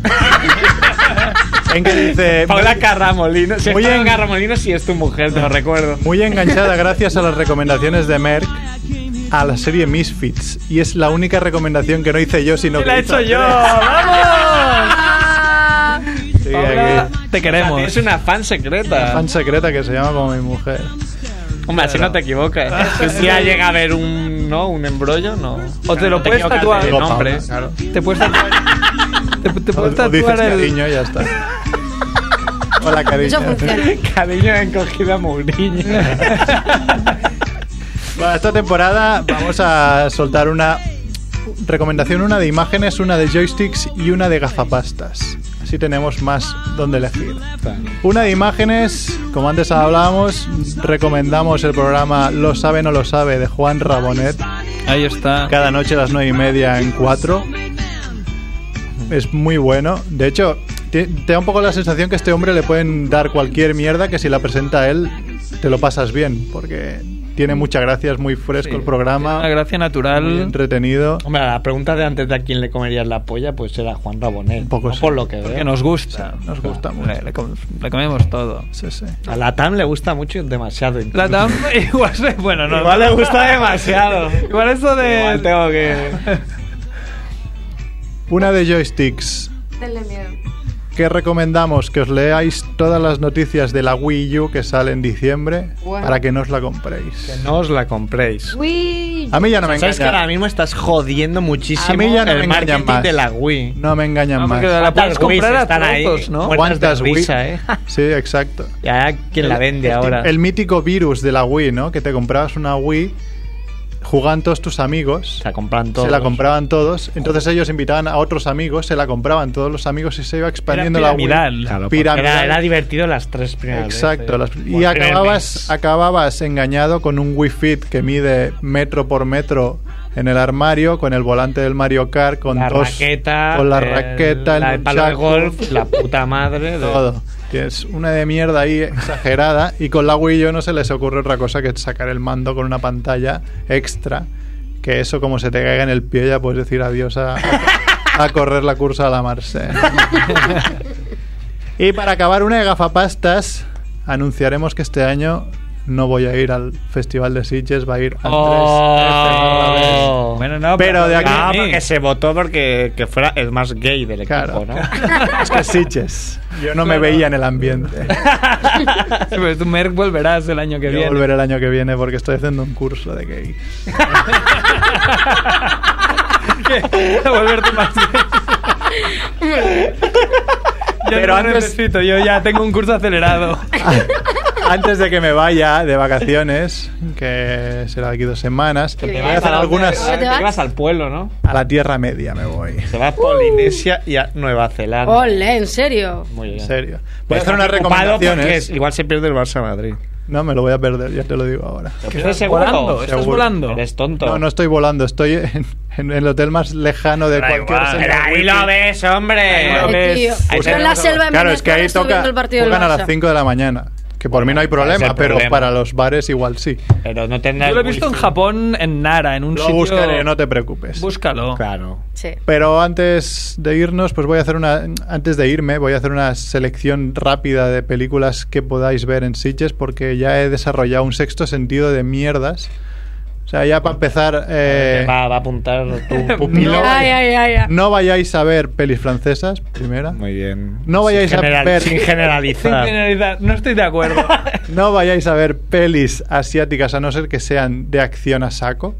En que dice... Paula Carramolino. Si Muy muy en en- Carramolino, sí es tu mujer, te lo recuerdo. Muy enganchada gracias a las recomendaciones de Merck a la serie Misfits. Y es la única recomendación que no hice yo, sino ¡Sí, que la he hizo hecho yo! Andrés. ¡Vamos! Sí, Paula, aquí, te queremos. Es una fan secreta. fan secreta que se llama como mi mujer. Hombre, así no te equivocas. Si un día llega a haber un, ¿no? un embrollo, no. O te lo No puedes equivocas tatuar. de Digo, nombre, Paula. claro. Te puedes tatuar... Te, te O, puedes o dices tatuar el... cariño y ya está. Hola, cariño. Eso funciona. Cariño encogida Mourinho. Bueno, esta temporada vamos a soltar una recomendación, una de imágenes, una de joysticks y una de gafapastas. Así tenemos más donde elegir. Una de imágenes, como antes hablábamos, recomendamos el programa Lo sabe, no lo sabe de Juan Rabonet. Ahí está. Cada noche a las nueve y media en cuatro. Es muy bueno. De hecho, te, te da un poco la sensación que a este hombre le pueden dar cualquier mierda que si la presenta él te lo pasas bien. Porque tiene mucha gracia, es muy fresco Sí, el programa. Una gracia Muy natural. entretenido. Hombre, la pregunta de antes de a quién le comerías la polla, pues era Juan Rabonet. Un poco no sí. por lo que veo. Que nos gusta. Nos gusta mucho. Le, le com- le comemos todo. Sí, sí. A la T A M le gusta mucho y demasiado. incluso. La T A M igual se- bueno, no. Igual le gusta demasiado. Igual eso de... Igual tengo que... Una de joysticks Tenle miedo. que recomendamos que os leáis todas las noticias de la Wii U que sale en diciembre Bueno. para que no os la compréis. Que no os la compréis. Uy. A mí ya no me ¿Sabes que ahora engañan. mismo estás jodiendo muchísimo A mí ya no el me engañan marketing más. de la Wii? No me engañan No, más. porque la puedes ¿Cuántas Wiis comprar a están ahí? trozos, ¿no? Muertas ¿Cuántas de Wii? risa, ¿eh? Sí, exacto. Ya, ¿quién la vende el, ahora? El mítico virus de la Wii, ¿no? Que te comprabas una Wii jugaban todos tus amigos. Se la compraban todos. Se la compraban todos. Entonces ellos invitaban a otros amigos, se la compraban todos los amigos y se iba expandiendo Era la Wii. piramidal. Claro, porque Piramidal. Era, era divertido las tres primeras Exacto. veces. las- Bueno, y el primer acababas, mes. acababas engañado con un Wii Fit que mide metro por metro en el armario, con el volante del Mario Kart, con la dos, raqueta, con la el- raqueta, el la- el palo de nunchaku, golf, la puta madre. de- todo. Que es una de mierda ahí exagerada. Y con la Wii U no se les ocurre otra cosa que sacar el mando con una pantalla extra. Que eso, como se te caiga en el pie, ya puedes decir adiós a, a correr la cursa a la Marsella. Y para acabar una de gafapastas, anunciaremos que este año no voy a ir al Festival de Sitges, va a ir Andrés. Oh. Bueno, no, Pero de aquí- Ah, sí. porque se votó porque que fuera el más gay del equipo, Claro. ¿no? Es que Sitges. Yo no me veía en el ambiente. Pues tú, Merck, volverás el año que Yo viene. volveré el año que viene porque estoy haciendo un curso de gay. Volverte más Yo Pero no antes- necesito, yo ya tengo un curso acelerado. Antes de que me vaya de vacaciones, que será de aquí dos semanas, Te voy a vas hacer a- algunas ¿Dónde te vas? Te vas al pueblo, ¿no? a la Tierra Media, me voy. Te vas a Polinesia y a Nueva Zelanda. Ole, ¿en serio? Muy bien. En serio. Voy a Estás hacer unas preocupado porque recomendaciones. igual se pierde el Barça Madrid. No, me lo voy a perder, ya te lo digo ahora. ¿Estás seguro? ¿Volando? ¿Estás Seguro. volando? Eres tonto. No, no estoy volando, estoy en, en el hotel más lejano de Da cualquier igual. señal Pero ahí wifi. lo ves, hombre. Ahí lo Ay, ves. tío. Ahí Estoy en la tenemos- selva en Claro, es que ahí Venezuela, estoy toca, viendo el partido del juegan a las Barça. cinco de la mañana. Que por mí no hay problema, ese es el pero problema. para los bares igual sí. Pero no tendrás Yo lo he visto en wifi. Japón, en Nara, en un Lo sitio... buscaré, no te preocupes. Búscalo. Claro. Sí. Pero antes de irnos, pues voy a hacer una. Antes de irme, voy a hacer una selección rápida de películas que podáis ver en Sitges, porque ya he desarrollado un sexto sentido de mierdas. O sea, ya para empezar, eh, va, va a apuntar tu No. pupilo. Ay, ay, ay, ay. no vayáis a ver pelis francesas, primera. Muy bien. No vayáis sin a general- ver- Sin Sin generalizar. generalizar, no estoy de acuerdo. No vayáis a ver pelis asiáticas, a no ser que sean de acción a saco.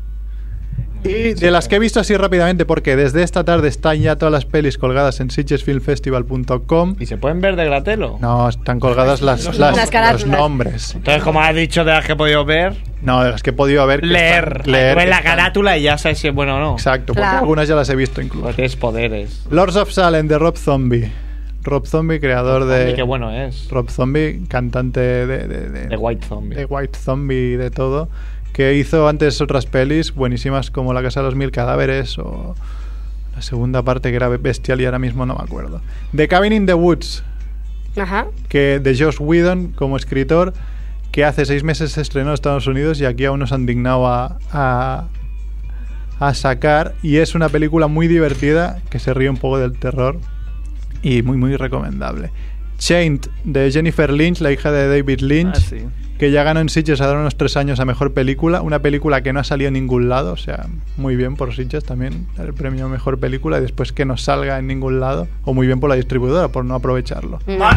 Y de las que he visto así rápidamente, porque desde esta tarde están ya todas las pelis colgadas en sitges film festival punto com. ¿Y se pueden ver de gratelo? No, están colgadas las, Las las- los carátulas. nombres. Entonces, como has dicho de las que he podido ver, No, de las que he podido ver. que leer. están- leer Ves la están- carátula y ya sabes si es bueno o no. Exacto, porque Claro. algunas ya las he visto incluso. Porque tienes poderes. Lords of Salem de Rob Zombie. Rob Zombie, creador de. Hombre, qué bueno es. Rob Zombie, cantante de. De, de- De White Zombie. de White Zombie y de todo. Que hizo antes otras pelis buenísimas como La Casa de los Mil Cadáveres o la segunda parte que era bestial y ahora mismo no me acuerdo. The Cabin in the Woods, Ajá. que de Joss Whedon como escritor, que hace seis meses se estrenó en Estados Unidos y aquí aún nos han dignado a, a, a sacar. Y es una película muy divertida que se ríe un poco del terror y muy muy recomendable. Chained de Jennifer Lynch, la hija de David Lynch, Ah, sí. que ya ganó en Sitges hace unos tres años a Mejor Película, una película que no ha salido en ningún lado, o sea, muy bien por Sitges también, el premio a Mejor Película, y después que no salga en ningún lado, o muy bien por la distribuidora, por no aprovecharlo.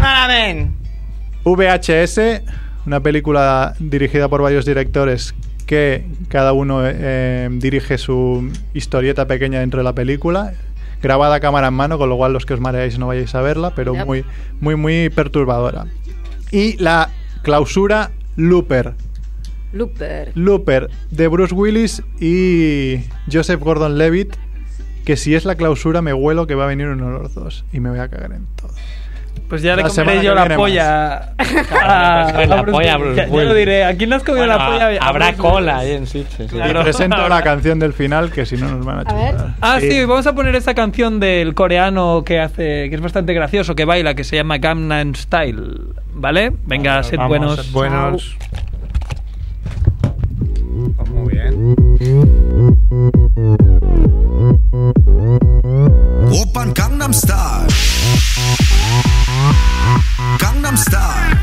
V H S, una película dirigida por varios directores que cada uno eh, dirige su historieta pequeña dentro de la película, grabada a cámara en mano, con lo cual los que os mareáis no vayáis a verla, pero Yep. muy, muy, muy perturbadora. Y la clausura Looper. Looper. Looper de Bruce Willis y Joseph Gordon-Levitt, que si es la clausura me huelo que va a venir uno de los dos y me voy a cagar en todo. Pues ya le La semana comeré que yo la viene polla a, pues, la a Bruce polla a Willis. Bruce Ya- ya Willis. lo diré. ¿A quién le has comido Bueno, la polla? a habrá Bruce cola Willis? ahí en Sitges. sí. Y Claro. presento la canción del final, que si no nos van a A ver. chupar. Ah, sí, vamos a poner esa canción del coreano que hace, que es bastante gracioso, que baila, que se llama Gangnam Style, ¿vale? Venga, sed Vamos, buenos. sed buenos. Pues muy bien. 오빤 강남 스타일 강남 스타일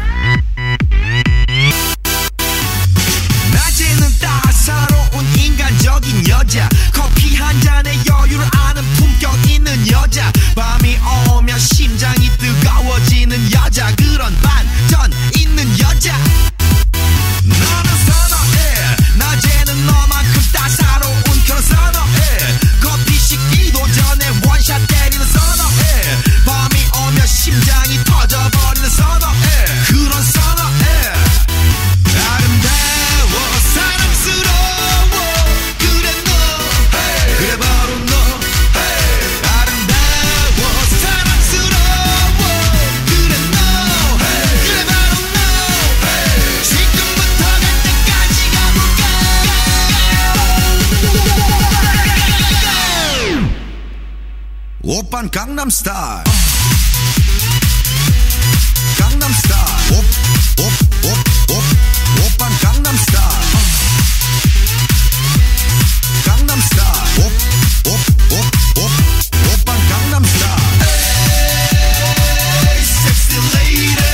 낮에는 따사로운 인간적인 여자 커피 한 잔에 여유를 아는 품격 있는 여자 밤이 오면 심장이 뜨거워지는 여자 그런 반전 있는 여자 너는 선어해 낮에는 너만큼 따사로운 그런 선어해 커피 식기도 전에 원샷 때리는 선어해 밤이 오면 심장이 터져버리는 선어해 그런 선어해 아름다워 사랑스러워 오빤 강남스타일 강남스타일 오빤 강남스타일 강남스타일 오빤 강남스타일 에이 섹시 레이디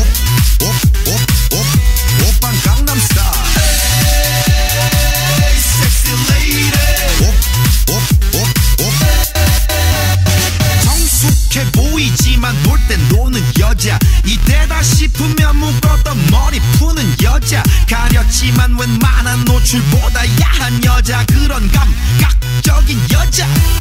오빤 강남스타일 에이 섹시 레이디 성숙해 보이지만 놀 땐 노는 여자 이때다 싶으면 묶었던 머리 푸는 여자 가렸지만 웬만한 노출보다 야한 여자 그런 감각적인 여자